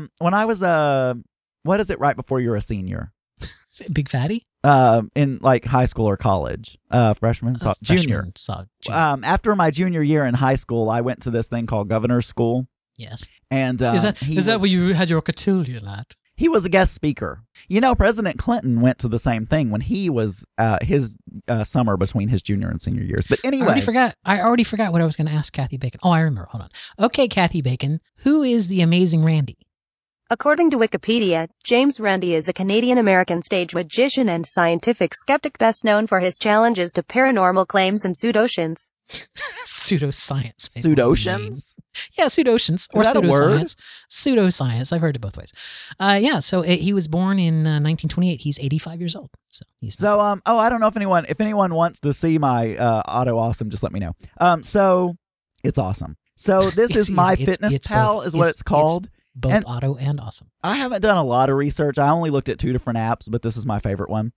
what is it right before you're a senior? Big fatty? In like high school or college, freshman, junior. After my junior year in high school, I went to this thing called Governor's School. Yes. And is that where you had your cotillion at? He was a guest speaker. You know, President Clinton went to the same thing when he was his summer between his junior and senior years. But anyway, I already forgot what I was going to ask Kathy Bacon. Oh, I remember. Hold on. Okay, Kathy Bacon, who is the amazing Randy? According to Wikipedia, James Randi is a Canadian-American stage magician and scientific skeptic best known for his challenges to paranormal claims and pseudoscience. Pseudoscience. Pseudoscience? Yeah, pseudoscience. Or is that pseudoscience. a word? Pseudoscience. I've heard it both ways. So he was born in 1928. He's 85 years old. So I don't know if anyone wants to see my Auto Awesome, just let me know. So it's awesome. So this is My Fitness Pal is what it's called. Both Auto and Awesome. I haven't done a lot of research. I only looked at 2 different apps, but this is my favorite one.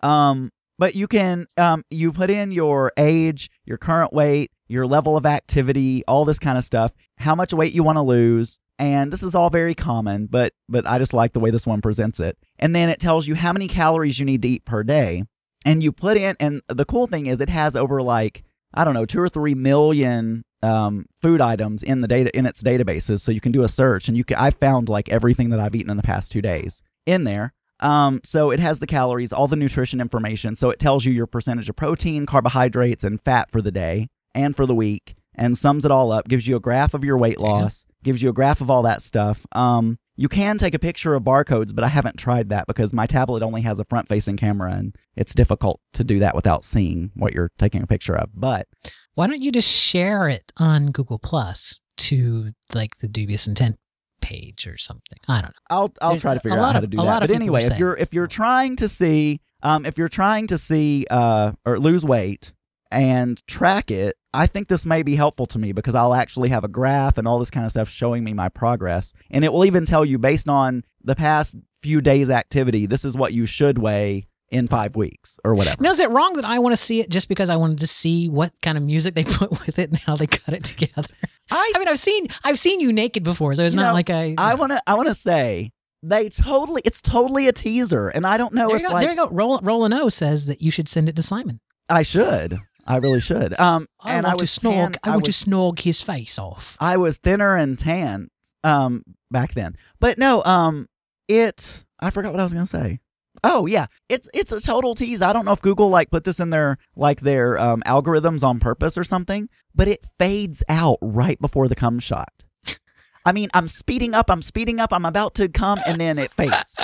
But you can you put in your age, your current weight, your level of activity, all this kind of stuff, how much weight you want to lose, and this is all very common, but I just like the way this one presents it. And then it tells you how many calories you need to eat per day, and you put in, and the cool thing is it has over 2 or 3 million food items in its databases, so you can do a search, and I found everything that I've eaten in the past 2 days in there. So it has the calories, all the nutrition information, so it tells you your percentage of protein, carbohydrates, and fat for the day and for the week, and sums it all up, gives you a graph of your weight loss, gives you a graph of all that stuff. You can take a picture of barcodes, but I haven't tried that because my tablet only has a front-facing camera, and it's difficult to do that without seeing what you're taking a picture of. But why don't you just share it on Google Plus to the Dubious Intent page or something? I don't know. I'll try to figure out how to do that. But anyway, if you're trying to see or lose weight and track it, I think this may be helpful to me because I'll actually have a graph and all this kind of stuff showing me my progress. And it will even tell you based on the past few days' activity, this is what you should weigh in 5 weeks or whatever. Now, is it wrong that I want to see it just because I wanted to see what kind of music they put with it and how they cut it together? I mean, I've seen you naked before, so it's not like I want to say it's totally a teaser, and I don't know there you go. Roland O says that you should send it to Simon. I should. I really should. I want to snog his face off. I was thinner and tan back then. But no, I forgot what I was going to say. Oh yeah, it's a total tease. I don't know if Google put this in their algorithms on purpose or something, but it fades out right before the cum shot. I mean, I'm speeding up, I'm about to come, and then it fades.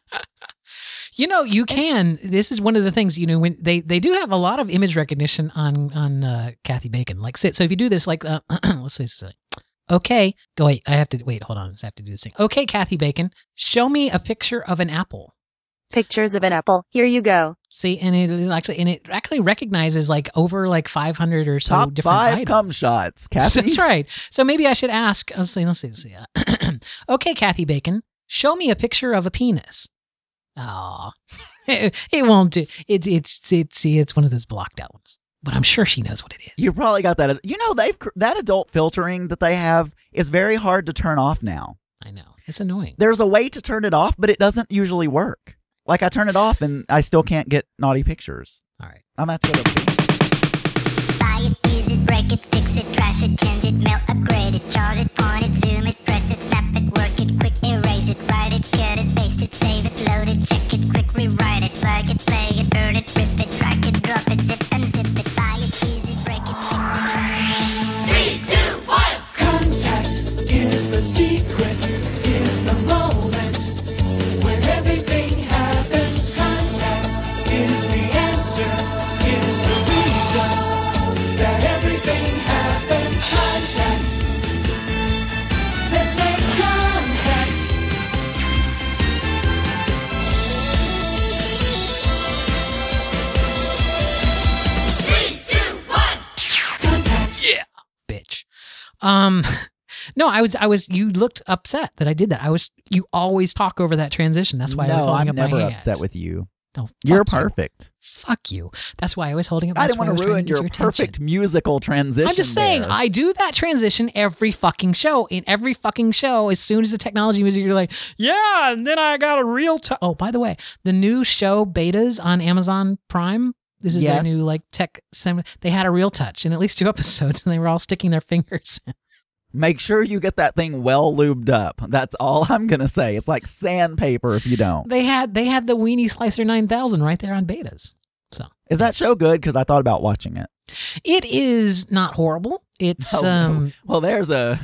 You can. This is one of the things. When they do have a lot of image recognition on Kathy Bacon. So if you do this, let's say, okay, wait. I have to wait. Hold on, I have to do this thing. Okay, Kathy Bacon, show me a picture of an apple. Pictures of an apple. Here you go. See, and it actually recognizes over 500 or so top different 5 items. cum shots, Kathy. That's right. So maybe I should ask. Let's see. Okay, Kathy Bacon, show me a picture of a penis. Aw. It won't do. It's one of those blocked out ones. But I'm sure she knows what it is. You probably got that. You know, that adult filtering that they have is very hard to turn off now. I know. It's annoying. There's a way to turn it off, but it doesn't usually work. Like, I turn it off and I still can't get naughty pictures. All right. I'm going to have to go to Buy it, use it, break it, fix it, trash it, change it, mail, upgrade it, charge it, point it, zoom it, press it, snap it, work it, quick erase it, write it, cut it, paste it, save it, load it, check it, quick rewrite it, plug it, play it, burn it, rip it, drag it, drop it, zip and zip it, buy it, use it, break it, fix it, trash it. 3, 2, 1. Contact is the secret, is the moment when everything happens. Contact is the answer, is the reason that everything happens. Contact. Let's make contact. Three, two, one. Contact. Yeah, bitch. No, I was. You looked upset that I did that. You always talk over that transition. That's why I was holding up my hand. I'm never upset with you. No, you're perfect. Fuck you. That's why I was holding up. I didn't want to ruin your perfect musical transition. I'm just saying, there. I do that transition every fucking show. In every fucking show, as soon as the technology music, you're like, yeah, and then I got a real. Oh, by the way, the new show betas on Amazon Prime. This is their new tech. They had a real touch in at least 2 episodes, and they were all sticking their fingers in. Make sure you get that thing well lubed up. That's all I'm going to say. It's like sandpaper if you don't. They had the Weenie Slicer 9000 right there on betas. So is that show good? Because I thought about watching it. It is not horrible. It's well, there's a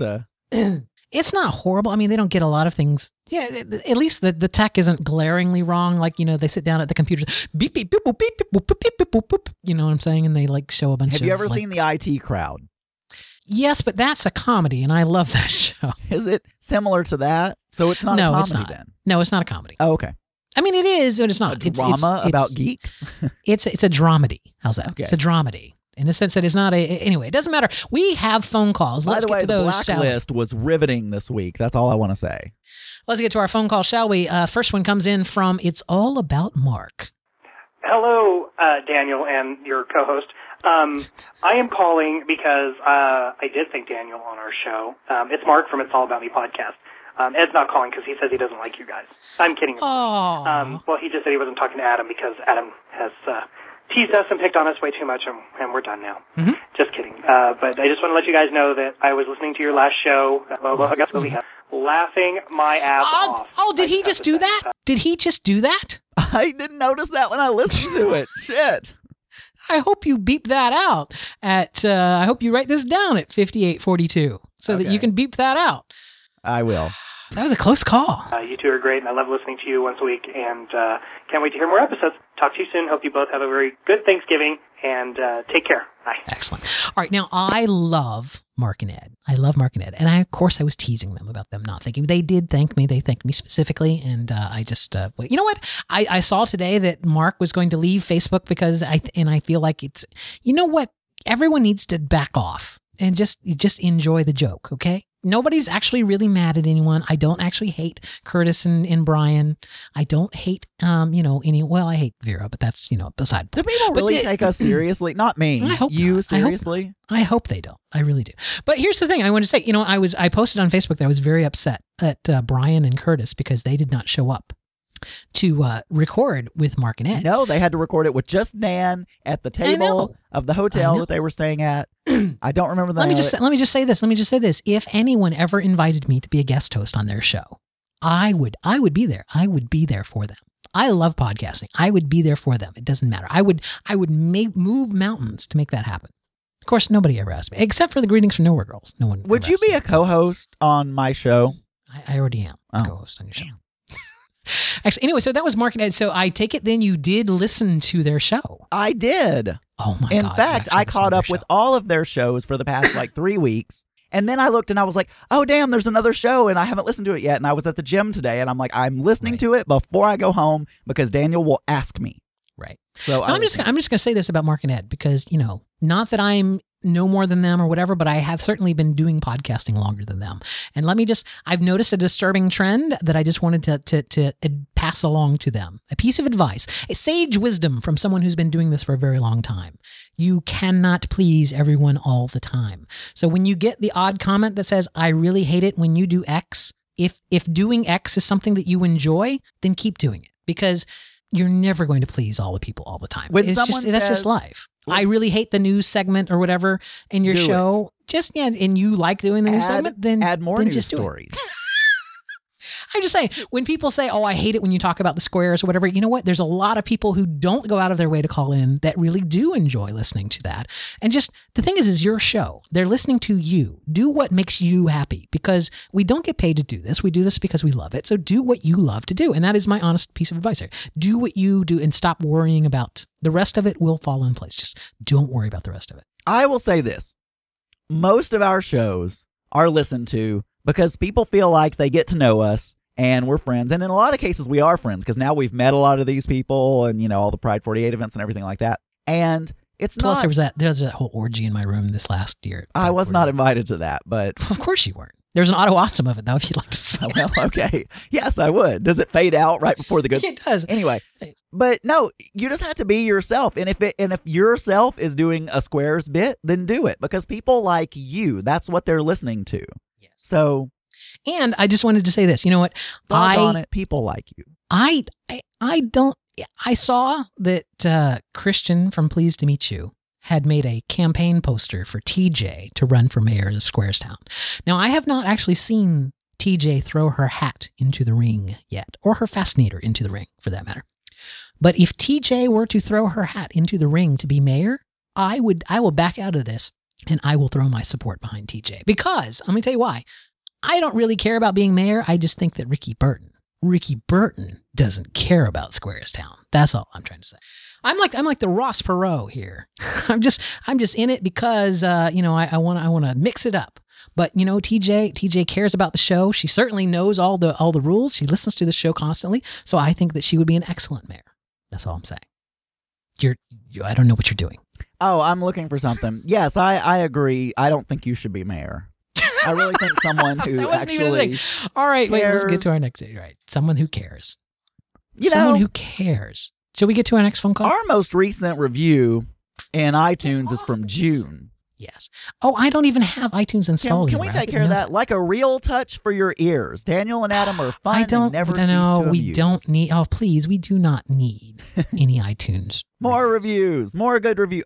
it's not horrible. I mean, they don't get a lot of things. Yeah, at least the tech isn't glaringly wrong. Like, they sit down at the computer, beep beep boop boop beep boop boop beep boop boop. You know what I'm saying? And they show a bunch of. Have you ever seen the IT Crowd? Yes, but that's a comedy, and I love that show. Is it similar to that? So it's not a comedy it's not. then? No, it's not a comedy. Oh, okay. I mean, it is, but it's not. A drama about geeks? It's a dramedy. How's that? Okay. It's a dramedy. In the sense that it's not anyway, it doesn't matter. We have phone calls. Let's get to those. The Blacklist was riveting this week. That's all I want to say. Let's get to our phone call, shall we? First one comes in from It's All About Mark. Hello, Daniel and your co-host. I am calling because I did thank Daniel on our show. It's Mark from It's All About Me podcast. Ed's not calling because he says he doesn't like you guys. I'm kidding. Oh. Well, he just said he wasn't talking to Adam because Adam has teased us and picked on us way too much, and we're done now. Mm-hmm. Just kidding. But I just want to let you guys know that I was listening to your last show. I guess we have laughing my ass off. Oh, did he just do that? Did he just do that? I didn't notice that when I listened to it. Shit. I hope you beep that out at, I hope you write this down at 5842 so that you can beep that out. I will. That was a close call. You two are great, and I love listening to you once a week, and can't wait to hear more episodes. Talk to you soon. Hope you both have a very good Thanksgiving, and take care. Bye. Excellent. All right, now I love Mark and Ed. I love Mark and Ed, and of course I was teasing them about them not thanking me. They did thank me. They thanked me specifically, and I just, you know what? I saw today that Mark was going to leave Facebook because I feel like it's, you know what? Everyone needs to back off and just enjoy the joke, okay? Nobody's actually really mad at anyone. I don't actually hate Curtis and Brian. I don't hate, I hate Vera, but that's, beside the point. Do people really take us seriously? Not me. I hope you not. seriously? I hope they don't. I really do. But here's the thing I want to say. I posted on Facebook that I was very upset at Brian and Curtis because they did not show up to record with Mark and Ed. No, they had to record it with just Dan at the table of the hotel that they were staying at. I don't remember that. Let me just say this. If anyone ever invited me to be a guest host on their show, I would be there. I would be there for them. I love podcasting. I would be there for them. It doesn't matter. I would move mountains to make that happen. Of course, nobody ever asked me, except for the Greetings from Nowhere Girls. No one. Would you be a co-host on my show? I already am a co-host on your show. Actually, anyway, so that was Mark and Ed. So I take it then you did listen to their show. I did. Oh my God. In fact, I caught up with all of their shows for the past 3 weeks. And then I looked and I was like, oh, damn, there's another show and I haven't listened to it yet. And I was at the gym today and I'm like, I'm listening to it before I go home because Daniel will ask me. Right. So I'm just going to say this about Mark and Ed because, not that I'm know more than them or whatever, but I have certainly been doing podcasting longer than them. And I've noticed a disturbing trend that I just wanted to pass along to them. A piece of advice, a sage wisdom from someone who's been doing this for a very long time. You cannot please everyone all the time. So when you get the odd comment that says, I really hate it when you do X, if doing X is something that you enjoy, then keep doing it, because you're never going to please all the people all the time. When someone that's just says- life. I really hate the news segment or whatever in your Do show. And you like doing the news segment, then add more then news just do it. stories. I'm just saying, when people say, oh, I hate it when you talk about the squares or whatever, you know what? There's a lot of people who don't go out of their way to call in that really do enjoy listening to that. And just the thing is your show. They're listening to you. Do what makes you happy, because we don't get paid to do this. We do this because we love it. So do what you love to do. And that is my honest piece of advice here. Do what you do and stop worrying about the rest of it. Will fall in place. Just don't worry about the rest of it. I will say this. Most of our shows are listened to because people feel like they get to know us and we're friends. And in a lot of cases, we are friends because now we've met a lot of these people and, all the Pride 48 events and everything like that. And it's Plus, not... there was that whole orgy in my room this last year. I was not invited to that, but... Of course you weren't. There's an auto awesome of it, though, if you'd like to see. Well, okay. Yes, I would. Does it fade out right before the good? It does. Anyway, but no, you just have to be yourself. And if yourself is doing a Squares bit, then do it, because people like you. That's what they're listening to. Yes. So, and I just wanted to say this. You know what? On it, people like you. I saw that Christian from Pleased to Meet You had made a campaign poster for TJ to run for mayor of Squarestown. Now, I have not actually seen TJ throw her hat into the ring yet, or her fascinator into the ring, for that matter. But if TJ were to throw her hat into the ring to be mayor, I will back out of this, and I will throw my support behind TJ. Because, let me tell you why. I don't really care about being mayor. I just think that Ricky Burton doesn't care about Squarestown. That's all I'm trying to say. I'm like the Ross Perot here. I'm just in it because I want to mix it up. But TJ cares about the show. She certainly knows all the rules. She listens to the show constantly. So I think that she would be an excellent mayor. That's all I'm saying. I don't know what you're doing. Oh, I'm looking for something. Yes, I agree. I don't think you should be mayor. I really think someone who actually All right, wait, let's cares. get to our next. Right, someone who cares. Someone who cares. Shall we get to our next phone call? Our most recent review in iTunes is from June. Yes. Oh, I don't even have iTunes installed. Can we take care of that? Like a real touch for your ears. Daniel and Adam are fun and never cease to we amuse. don't need. Oh, please, we do not need any iTunes. More reviews, more good review.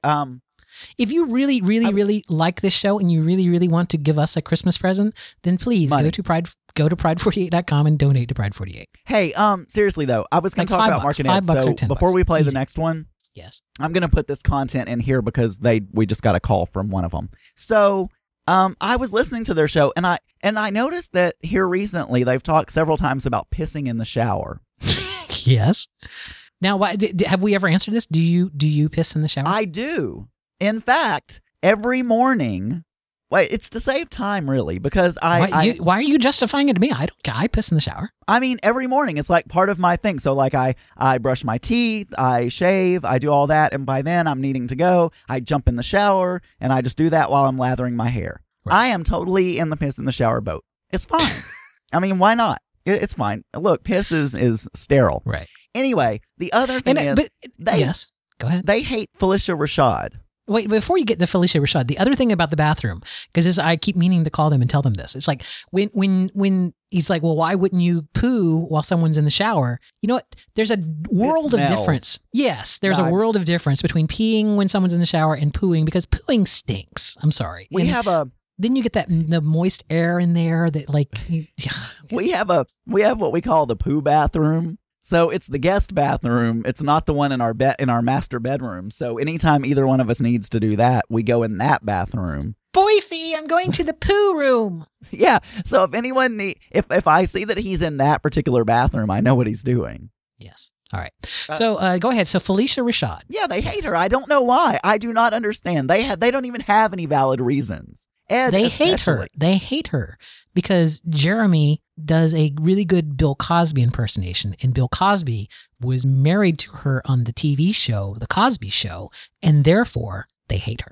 If you really, really, really like this show and you really, really want to give us a Christmas present, then please go to pride48.com and donate to Pride 48. Hey, seriously though, I was going to talk about Mark and Ed. So before we play the next one, yes, I'm going to put this content in here because we just got a call from one of them. So, I was listening to their show and I noticed that here recently they've talked several times about pissing in the shower. Yes. Now, have we ever answered this? Do you piss in the shower? I do. In fact, every morning. Wait, it's to save time, really, because why are you justifying it to me? I piss in the shower. I mean, every morning it's like part of my thing. So, like, I brush my teeth, I shave, I do all that, and by then I'm needing to go. I jump in the shower, and I just do that while I'm lathering my hair. Right. I am totally in the piss in the shower boat. It's fine. I mean, why not? It's fine. Look, piss is sterile. Right. Anyway, the other thing yes, go ahead. They hate Felicia Rashad. Wait, before you get to Felicia Rashad, the other thing about the bathroom, because I keep meaning to call them and tell them this. It's like when he's like, well, why wouldn't you poo while someone's in the shower? You know what? There's a world of difference. Yes, there's a world of difference between peeing when someone's in the shower and pooing, because pooing stinks. I'm sorry. Then you get the moist air in there that like. We have what we call the poo bathroom. So it's the guest bathroom. It's not the one in our master bedroom. So anytime either one of us needs to do that, we go in that bathroom. Boyfie, I'm going to the poo room. Yeah. So if anyone if I see that he's in that particular bathroom, I know what he's doing. Yes. All right. So go ahead. So Felicia Rashad. Yeah, they hate her. I don't know why. I do not understand. They don't even have any valid reasons. Ed, they hate her. They hate her because Jeremy does a really good Bill Cosby impersonation, and Bill Cosby was married to her on the TV show, The Cosby Show, and therefore they hate her.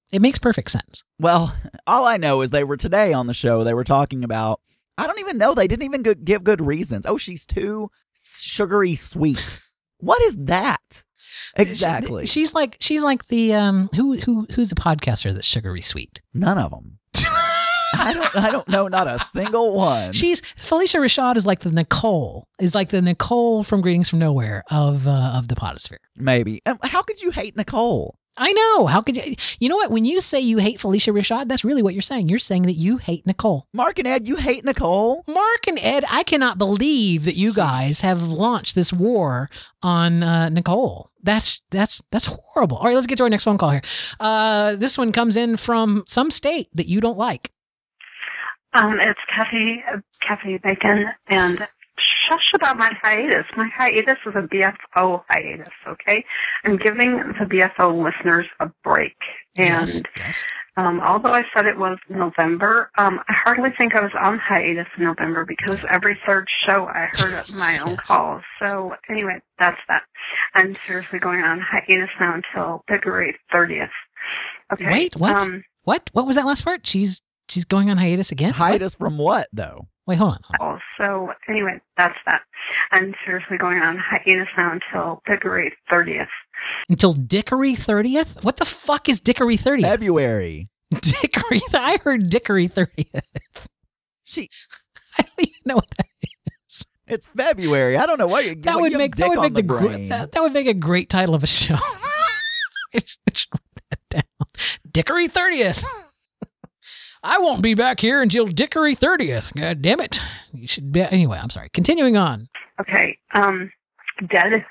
It makes perfect sense. Well, all I know is they were today on the show. They were talking about, I don't even know. They didn't even give good reasons. Oh, she's too sugary sweet. What is that? Exactly. She's like the who's a podcaster that's sugary sweet? None of them. I don't know, not a single one. She's Felicia Rashad is like the Nicole from Greetings from Nowhere of the podosphere. Maybe. How could you hate Nicole? I know. How could you? You know what? When you say you hate Felicia Rashad, that's really what you're saying. You're saying that you hate Nicole. Mark and Ed, you hate Nicole? Mark and Ed, I cannot believe that you guys have launched this war on Nicole. That's horrible. All right, let's get to our next phone call here. This one comes in from some state that you don't like. It's Kathy Bacon, and shush about my hiatus. My hiatus is a BFO hiatus, okay? I'm giving the BFO listeners a break. And yes. Although I said it was November, I hardly think I was on hiatus in November because every third show I heard my own calls. So anyway, that's that. I'm seriously going on hiatus now until February 30th. Okay. Wait, what? What was that last part? She's going on hiatus again? Hiatus from what, though? Wait, hold on. So anyway, that's that. I'm seriously going on hiatus now until February 30th. Until Dickory 30th? What the fuck is Dickory 30th? February. Dickory. I heard Dickory 30th. I don't even know what that is. It's February. I don't know what you're that would make a great title of a show. I should write that down. Dickory 30th. I won't be back here until Dickory 30th. God damn it. You should be. Anyway, I'm sorry. Continuing on. Okay. Dead.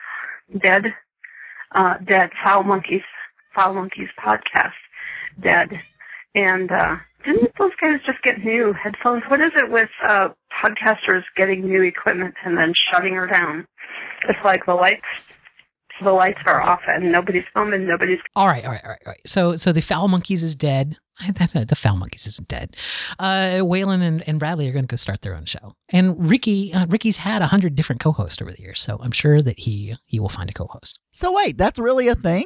Foul Monkeys podcast. Dead. And, didn't those guys just get new headphones? What is it with, podcasters getting new equipment and then shutting her down? It's like the lights are off and nobody's filming, All right. So the Foul Monkeys is dead. The Foul Monkeys isn't dead. Waylon and Bradley are going to go start their own show. And Ricky's had 100 different co-hosts over the years, so I'm sure that he will find a co-host. So wait, that's really a thing?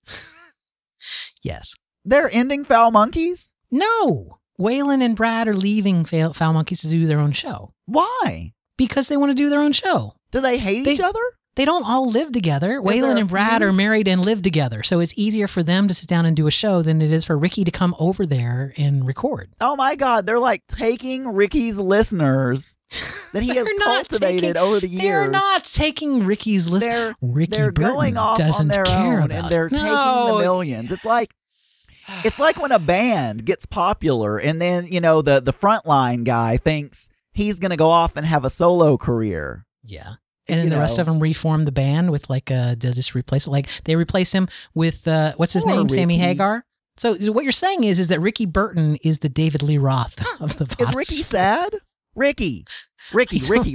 Yes. They're ending Foul Monkeys? No. Waylon and Brad are leaving Foul Monkeys to do their own show. Why? Because they want to do their own show. Do they hate each other? They don't all live together. Waylon and Brad are married and live together, so it's easier for them to sit down and do a show than it is for Ricky to come over there and record. Oh my God, they're like taking Ricky's listeners that he has cultivated over the years. They're not taking Ricky's listeners. They're going off on their own and they're taking the millions. It's like when a band gets popular and then, the frontline guy thinks he's going to go off and have a solo career. Yeah. And then the rest of them reform the band with they'll just replace it. Like they replace him with, what's his name? Ricky. Sammy Hagar. So what you're saying is that Ricky Burton is the David Lee Roth of the podcast. Is Ricky sad? Ricky, wait,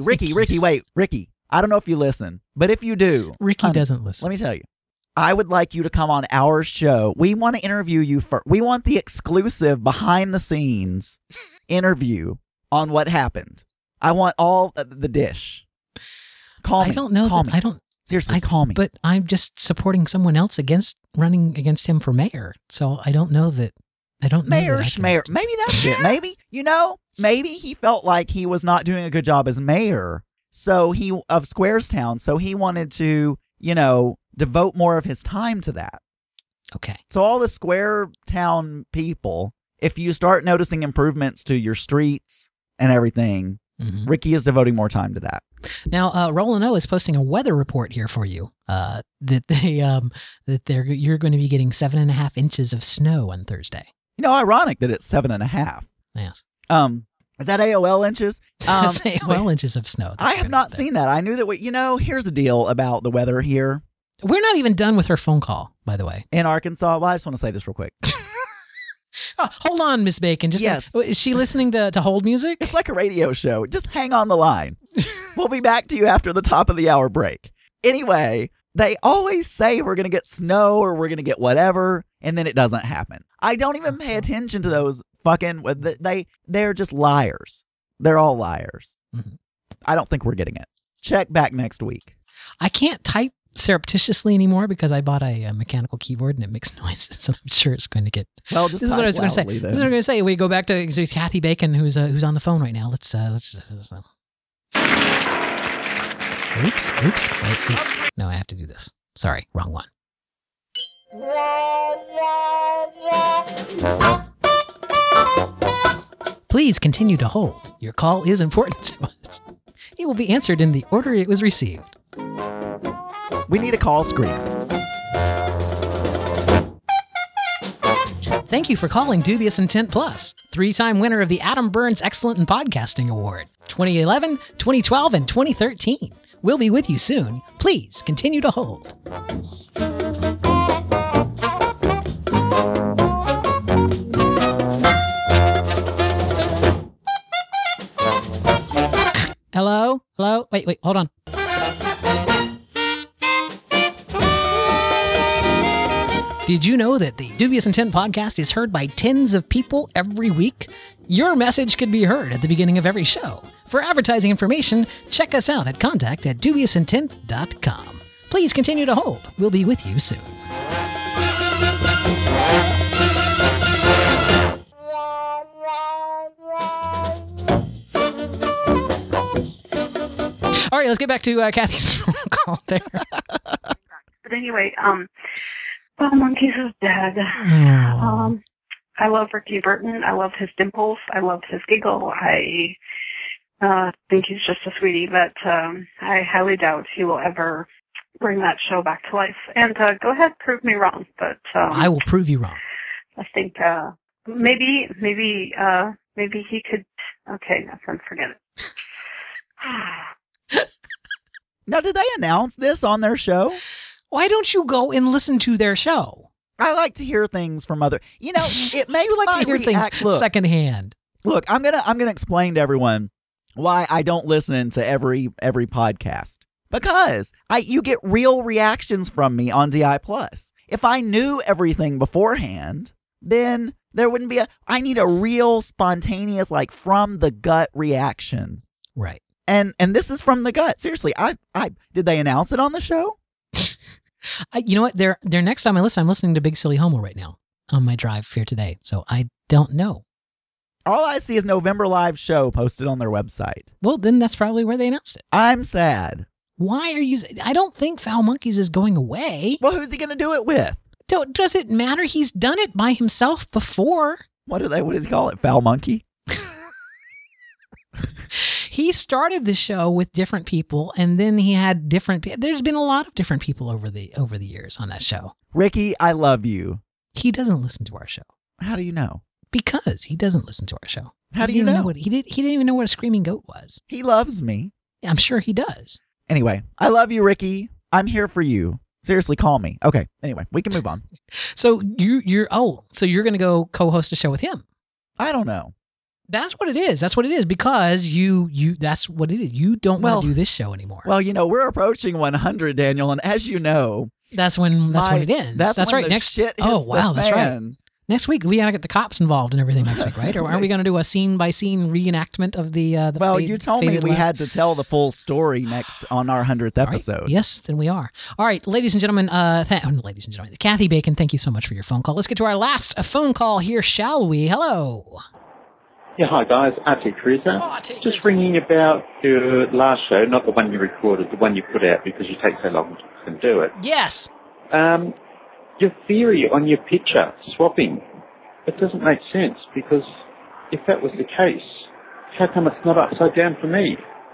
Ricky, I don't know if you listen, but if you do. Ricky doesn't listen. Let me tell you. I would like you to come on our show. We want to interview you first. We want the exclusive behind the scenes interview on what happened. I want all the dish. Call me. I don't know. Seriously, call me. But I'm just supporting someone else running against him for mayor. So I don't know that. Mayor Schmayor. Maybe that's it. Maybe, maybe he felt like he was not doing a good job as mayor. So of Squarestown. So he wanted to, devote more of his time to that. Okay. So all the Squaretown people, if you start noticing improvements to your streets and everything, Ricky is devoting more time to that. Now, Roland O is posting a weather report here for you. That you're going to be getting 7.5 inches of snow on Thursday. Ironic that it's 7.5. Yes. Is that AOL inches? That's AOL inches of snow. I have not seen that. I knew that. Here's the deal about the weather here. We're not even done with her phone call, by the way. In Arkansas. Well, I just want to say this real quick. Oh, hold on, Miss Bacon. Yes. Is she listening to hold music? It's like a radio show. Just hang on the line. We'll be back to you after the top of the hour break. Anyway, they always say we're going to get snow or we're going to get whatever, and then it doesn't happen. I don't even pay attention to those fucking... They're just liars. They're all liars. Mm-hmm. I don't think we're getting it. Check back next week. I can't type surreptitiously anymore because I bought a mechanical keyboard and it makes noises, and I'm sure it's going to get. Well, just this is what I was going to say. loudly, This is what I'm going to say. We go back to Kathy Bacon, who's on the phone right now. Let's. Oops. Wait. No, I have to do this. Sorry, wrong one. Please continue to hold. Your call is important to us. It will be answered in the order it was received. We need a call screener. Thank you for calling Dubious Intent Plus, 3-time winner of the Adam Burns Excellent in Podcasting Award, 2011, 2012, and 2013. We'll be with you soon. Please continue to hold. Hello? Wait, hold on. Did you know that the Dubious Intent podcast is heard by tens of people every week? Your message could be heard at the beginning of every show. For advertising information, check us out at contact@dubiousIntent.com. Please continue to hold. We'll be with you soon. All right, let's get back to Kathy's phone call there. But anyway, Well, Monkeys is dead. I love Ricky Burton. I love his dimples. I love his giggle. I think he's just a sweetie, but I highly doubt he will ever bring that show back to life. And go ahead, prove me wrong. But I will prove you wrong. I think maybe he could. Okay, nothing. Forget it. Now, did they announce this on their show? Why don't you go and listen to their show? I like to hear things from other. You know, it makes you like to hear things secondhand. Look, I'm gonna explain to everyone why I don't listen to every podcast, because you get real reactions from me on DI Plus. If I knew everything beforehand, then there wouldn't be I need a real spontaneous, like, from the gut reaction. Right. And this is from the gut. Seriously, I did they announce it on the show? You know what? Their next time I listen, I'm listening to Big Silly Homo right now on my drive here today. So I don't know. All I see is November Live show posted on their website. Well, then that's probably where they announced it. I'm sad. Why are you? I don't think Foul Monkeys is going away. Well, who's he going to do it with? Does it matter? He's done it by himself before. What does he call it? Foul Monkey? He started the show with different people, and then he had there's been a lot of different people over the years on that show. Ricky, I love you. He doesn't listen to our show. How do you know? Because he doesn't listen to our show. How do you know? He didn't even know what a screaming goat was. He loves me. I'm sure he does. Anyway, I love you, Ricky. I'm here for you. Seriously, call me. Okay. Anyway, we can move on. So you're going to go co-host a show with him? I don't know. That's what it is. That's what it is, because that's what it is. You don't want to do this show anymore. Well, we're approaching 100, Daniel, and as you know, that's when it ends. That's when right. Next shit hits that's right. Next week we gotta get the cops involved and everything next week, right? Or are we gonna do a scene by scene reenactment of the? Well, you told me we had to tell the full story next on our 100th episode. Right. Yes, then we are. All right, ladies and gentlemen. Ladies and gentlemen, Kathy Bacon, thank you so much for your phone call. Let's get to our last phone call here, shall we? Hello. Yeah, hi guys, Artie Cruiser. Just ringing about your last show, not the one you recorded, the one you put out because you take so long to do it. Yes. Your theory on your picture swapping, it doesn't make sense, because if that was the case, how come it's not upside down for me?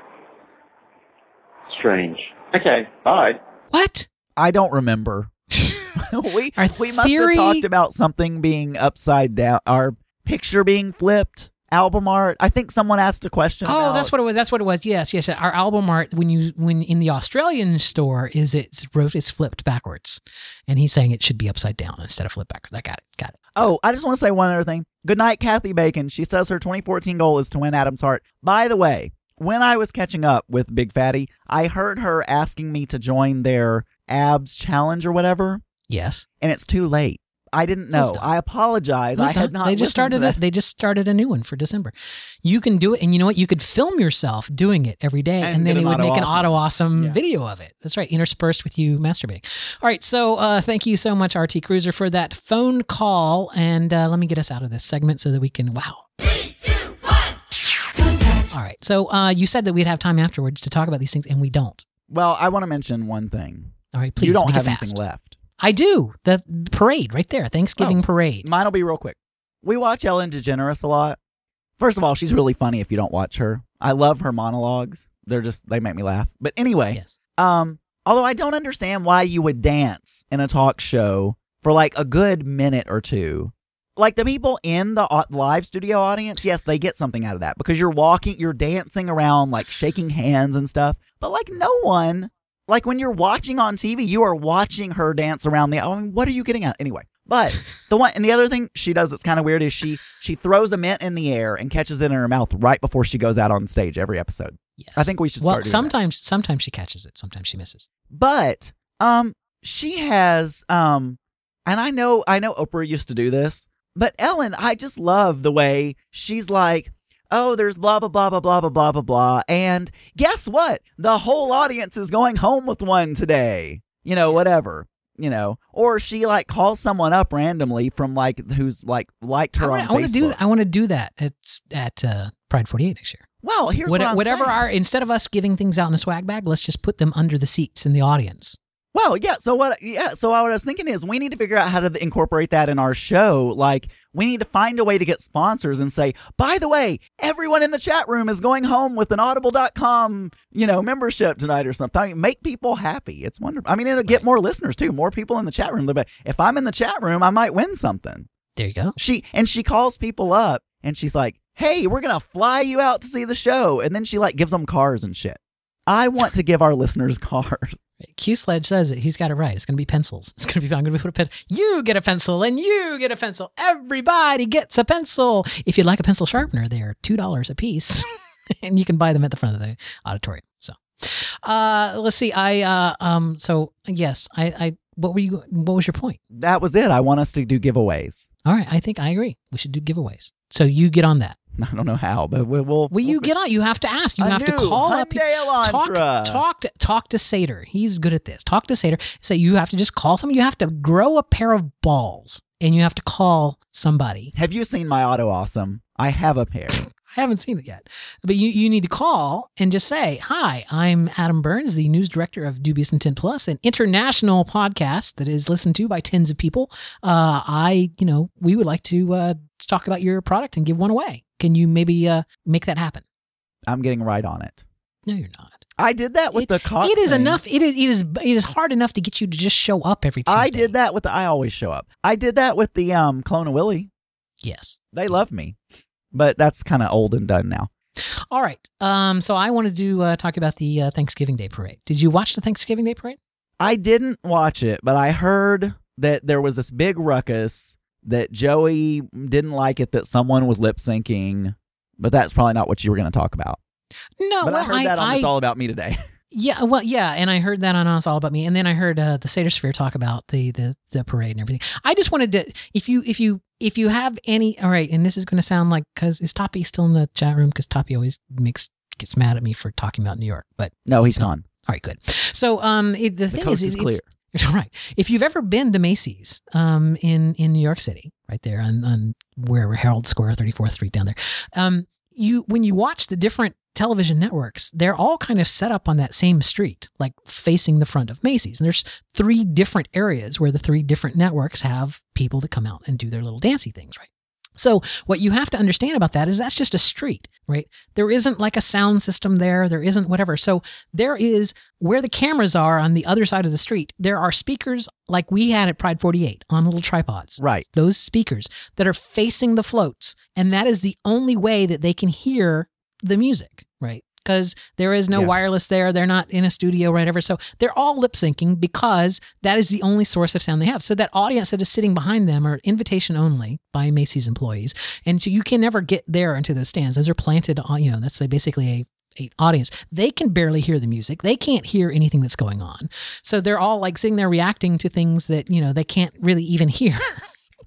Strange. Okay, bye. What? I don't remember. we must have talked about something being upside down, our picture being flipped. Album art. I think someone asked a question. Oh, that's what it was. Yes. Our album art, when in the Australian store, it's flipped backwards, and he's saying it should be upside down instead of flipped backwards. I got it. Oh, I just want to say one other thing. Good night, Kathy Bacon. She says her 2014 goal is to win Adam's heart. By the way, when I was catching up with Big Fatty, I heard her asking me to join their abs challenge or whatever. Yes. And it's too late. I didn't know. I apologize. I had not. They just listened to started. that. They just started a new one for December. You can do it, and you know what? You could film yourself doing it every day, and then get it an would make an auto-awesome. auto awesome video of it. That's right, interspersed with you masturbating. All right, so thank you so much, RT Cruiser, for that phone call, and let me get us out of this segment so that we can. Wow. 3, 2, 1. All right, so you said that we'd have time afterwards to talk about these things, and we don't. Well, I want to mention one thing. All right, please. You don't make have it anything fast. left. I do. The parade right there, Thanksgiving parade. Mine will be real quick. We watch Ellen DeGeneres a lot. First of all, she's really funny if you don't watch her. I love her monologues. They make me laugh. But anyway, although I don't understand why you would dance in a talk show for like a good minute or two. Like the people in the live studio audience, yes, they get something out of that because you're dancing around, like shaking hands and stuff. But like no one, like when you're watching on TV, you are watching her dance around what are you getting at? Anyway, but the other thing she does that's kind of weird is she throws a mint in the air and catches it in her mouth right before she goes out on stage every episode. Yes. I think we should start doing that. Sometimes she catches it, sometimes she misses. But she has and I know Oprah used to do this, but Ellen, I just love the way she's like, oh, there's blah blah blah blah blah blah blah blah blah, and guess what? The whole audience is going home with one today. Whatever. Or she like calls someone up randomly from like who's like liked her on Facebook. I want to do that at Pride 48 next year. Well, here's what I'm saying. Instead of us giving things out in a swag bag, let's just put them under the seats in the audience. Well, yeah. So what I was thinking is we need to figure out how to incorporate that in our show. Like we need to find a way to get sponsors and say, by the way, everyone in the chat room is going home with an audible.com, membership tonight or something. I mean, make people happy. It's wonderful. I mean, it'll get more listeners too, more people in the chat room. But if I'm in the chat room, I might win something. There you go. She calls people up and she's like, hey, we're going to fly you out to see the show. And then she like gives them cars and shit. I want to give our listeners cars. Q Sledge says it. He's got it right. It's going to be pencils. It's going to be. I'm going to put a pencil. You get a pencil, and you get a pencil. Everybody gets a pencil. If you'd like a pencil sharpener, they're $2 a piece, and you can buy them at the front of the auditorium. So, let's see. So yes, What was your point? That was it. I want us to do giveaways. All right. I agree. We should do giveaways. So you get on that. I don't know how, but we'll get on. You have to ask. You have to call up. Talk to Sater. He's good at this. Talk to Sater. Say you have to just call someone. You have to grow a pair of balls, and you have to call somebody. Have you seen my Auto Awesome? I have a pair. I haven't seen it yet, but you need to call and just say, "Hi, I'm Adam Burns, the news director of Dubious Intent Plus, an international podcast that is listened to by tens of people. We would like to talk about your product and give one away. Can you maybe make that happen?" I'm getting right on it. No, you're not. I did that with the cock. It is thing. enough. It is hard enough to get you to just show up every Tuesday. I did that with I always show up. I did that with the Clone of Willie. Yes, they love me. But that's kind of old and done now. All right. So I wanted to talk about the Thanksgiving Day Parade. Did you watch the Thanksgiving Day Parade? I didn't watch it, but I heard that there was this big ruckus, that Joey didn't like it, that someone was lip syncing. But that's probably not what you were going to talk about. No, but I heard that on It's All About Me today. Yeah, well, yeah, and I heard that on It's All About Me, and then I heard the Satosphere talk about the parade and everything. I just wanted to, if you have any, all right, and this is going to sound like, because is Toppy still in the chat room? Because Toppy always gets mad at me for talking about New York, but no, he's gone. All right, good. So the thing coast is clear. Right. If you've ever been to Macy's in New York City, right there on where Herald Square, 34th Street down there, when you watch the different television networks, they're all kind of set up on that same street, like facing the front of Macy's. And there's 3 different areas where the 3 different networks have people that come out and do their little dancey things, right? So what you have to understand about that is that's just a street, right? There isn't like a sound system there. There isn't whatever. So there is, where the cameras are on the other side of the street, there are speakers like we had at Pride 48 on little tripods. Right. Those speakers that are facing the floats. And that is the only way that they can hear the music, right? Because there is no wireless there. They're not in a studio, whatever. So they're all lip syncing because that is the only source of sound they have. So that audience that is sitting behind them are invitation only by Macy's employees. And so you can never get there into those stands. Those are planted on, that's basically a audience. They can barely hear the music. They can't hear anything that's going on. So they're all like sitting there reacting to things that, they can't really even hear.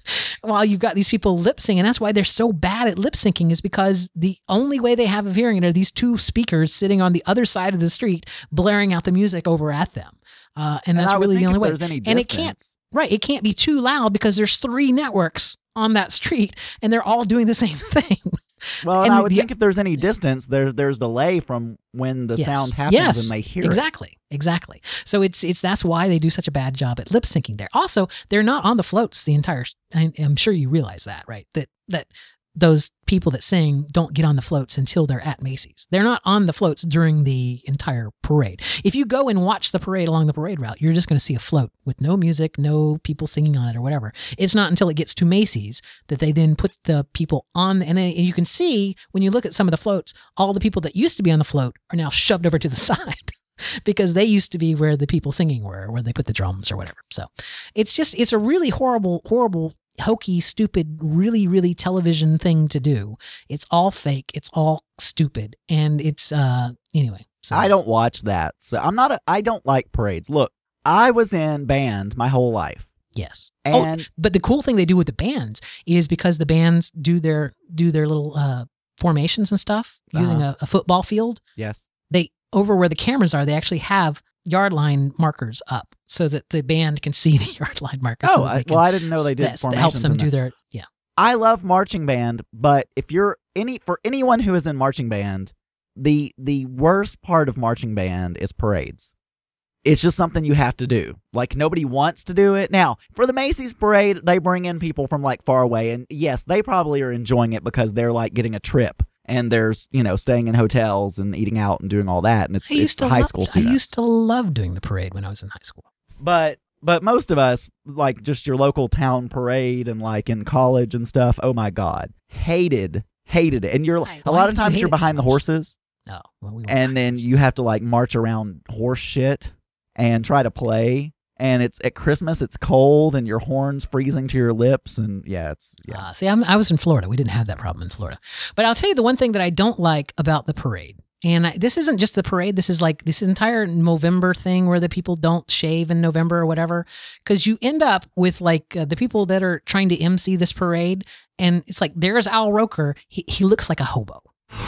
while you've got these people lip syncing. And that's why they're so bad at lip syncing, is because the only way they have of hearing it are these two speakers sitting on the other side of the street blaring out the music over at them. And that's really the only way. And it can't be too loud because there's 3 networks on that street and they're all doing the same thing. Well, and I would think if there's any distance, there's delay from when the sound happens and they hear it. Exactly. So that's why they do such a bad job at lip syncing there. Also, they're not on the floats the entire. I'm sure you realize that, right? That those people that sing don't get on the floats until they're at Macy's. They're not on the floats during the entire parade. If you go and watch the parade along the parade route, you're just going to see a float with no music, no people singing on it or whatever. It's not until it gets to Macy's that they then put the people on, and you can see when you look at some of the floats, all the people that used to be on the float are now shoved over to the side because they used to be where the people singing were, where they put the drums or whatever. So it's a really horrible, hokey, stupid, really, really television thing to do. It's all fake. It's all stupid. And it's, anyway. So. I don't watch that. So I don't like parades. Look, I was in band my whole life. Yes. And but the cool thing they do with the bands is because the bands do their little formations and stuff using a football field. Yes. They, over where the cameras are, they actually have yard line markers up so that the band can see the yard line markers. Oh, I didn't know they did formations. That helps them do their, I love marching band, but if you're for anyone who is in marching band, the worst part of marching band is parades. It's just something you have to do. Like, nobody wants to do it. Now, for the Macy's parade, they bring in people from like far away, and yes, they probably are enjoying it because they're like getting a trip. And there's, staying in hotels and eating out and doing all that. And it's high school students. I used to love doing the parade when I was in high school. But most of us, like just your local town parade and like in college and stuff, oh my God, hated it. And a lot of times you're behind the horses. No. Well, and then you have to like march around horse shit and try to play. And it's at Christmas, it's cold, and your horn's freezing to your lips, and see, I was in Florida. We didn't have that problem in Florida. But I'll tell you the one thing that I don't like about the parade, and this isn't just the parade. This is like this entire November thing where the people don't shave in November or whatever, because you end up with like the people that are trying to MC this parade, and it's like there's Al Roker. He looks like a hobo.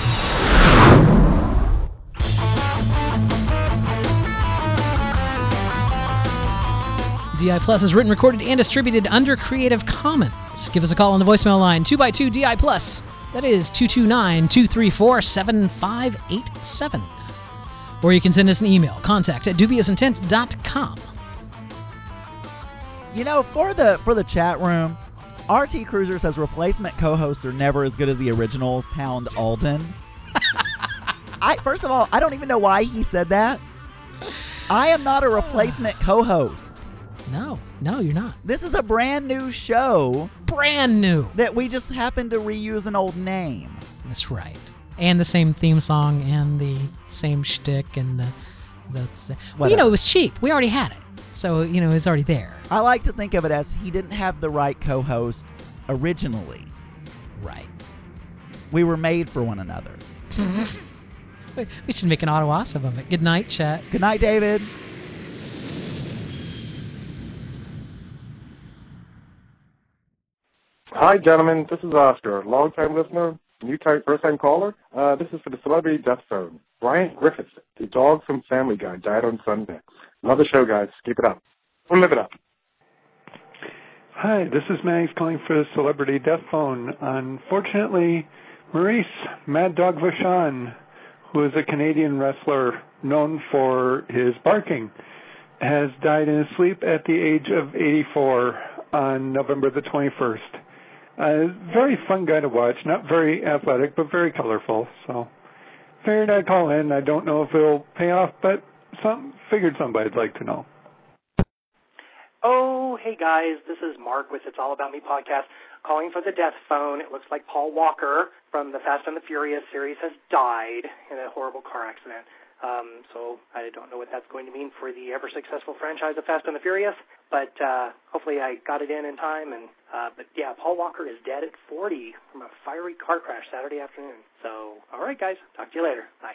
DI Plus is written, recorded, and distributed under Creative Commons. Give us a call on the voicemail line, 2x2 DI Plus. That is 229-234-7587. Or you can send us an email, contact@dubiousIntent.com. For the chat room, RT Cruiser says replacement co-hosts are never as good as the originals, pound Alden. First of all, I don't even know why he said that. I am not a replacement co-host. No, you're not. This is a brand new show. Brand new. That we just happened to reuse an old name. That's right. And the same theme song and the same shtick and the well, it was cheap. We already had it. So, it was already there. I like to think of it as he didn't have the right co-host originally. Right. We were made for one another. We should make an auto-awesome of it. Good night, chat. Good night, David. Hi, gentlemen. This is Oscar, long-time listener, new-time first-time caller. This is for the Celebrity Death Phone. Brian Griffiths, the dog from Family Guy, died on Sunday. Love the show, guys. Keep it up. Or live it up. Hi, this is Max calling for the Celebrity Death Phone. Unfortunately, Maurice Mad Dog Vachon, who is a Canadian wrestler known for his barking, has died in his sleep at the age of 84 on November the 21st. Very fun guy to watch, not very athletic, but very colorful. So figured I'd call in. I don't know if it'll pay off, but figured somebody'd like to know. Oh, hey guys, this is Mark with It's All About Me podcast, calling for the death phone. It looks like Paul Walker from the Fast and the Furious series has died in a horrible car accident. So I don't know what that's going to mean for the ever-successful franchise of Fast and the Furious, but hopefully I got it in time. But yeah, Paul Walker is dead at 40 from a fiery car crash Saturday afternoon. So, all right, guys, talk to you later. Bye.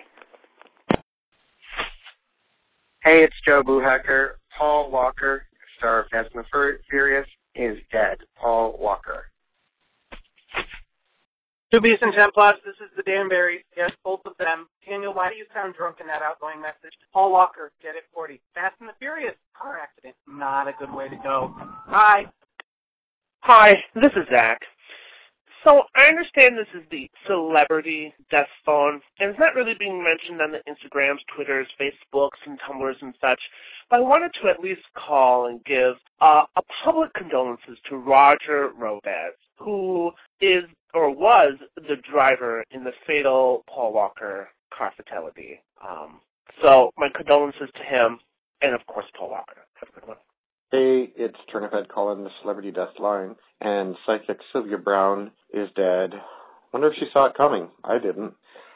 Hey, it's Joe Boohacker. Paul Walker, star of Fast and the Furious, is dead. Paul Walker. Dubious Intent Plus, this is the Danberries. Yes, both of them. Daniel, why do you sound drunk in that outgoing message? Paul Walker, get it 40. Fast and the Furious, car accident. Not a good way to go. Bye. Hi, this is Zach. So I understand this is the celebrity death phone, and it's not really being mentioned on the Instagrams, Twitters, Facebooks, and Tumblrs and such, but I wanted to at least call and give a public condolences to Roger Robaz, who is or was the driver in the fatal Paul Walker car fatality. So my condolences to him, and of course Paul Walker. Have a good one. Hey, it's Turniphead calling the Celebrity Death Line, and psychic Sylvia Brown is dead. Wonder if she saw it coming. I didn't.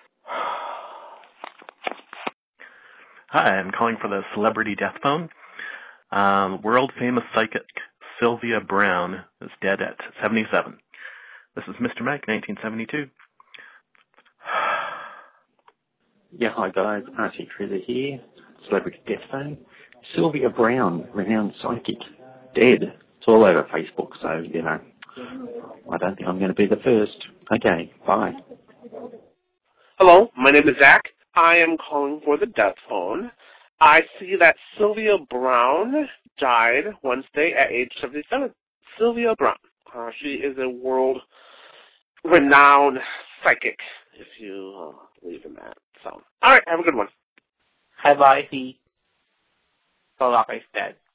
Hi, I'm calling for the Celebrity Death Phone. World-famous psychic Sylvia Brown is dead at 77. This is Mr. Mac, 1972. Yeah, hi guys, Archie Treasure here, Celebrity Death Phone. Sylvia Brown, renowned psychic, dead. It's all over Facebook, so, you know, I don't think I'm going to be the first. Okay, bye. Hello, my name is Zach. I am calling for the death phone. I see that Sylvia Brown died Wednesday at age 77. Sylvia Brown. She is a world-renowned psychic, if you believe in that. So, all right, have a good one. Hi, bye. Paul Walker is dead.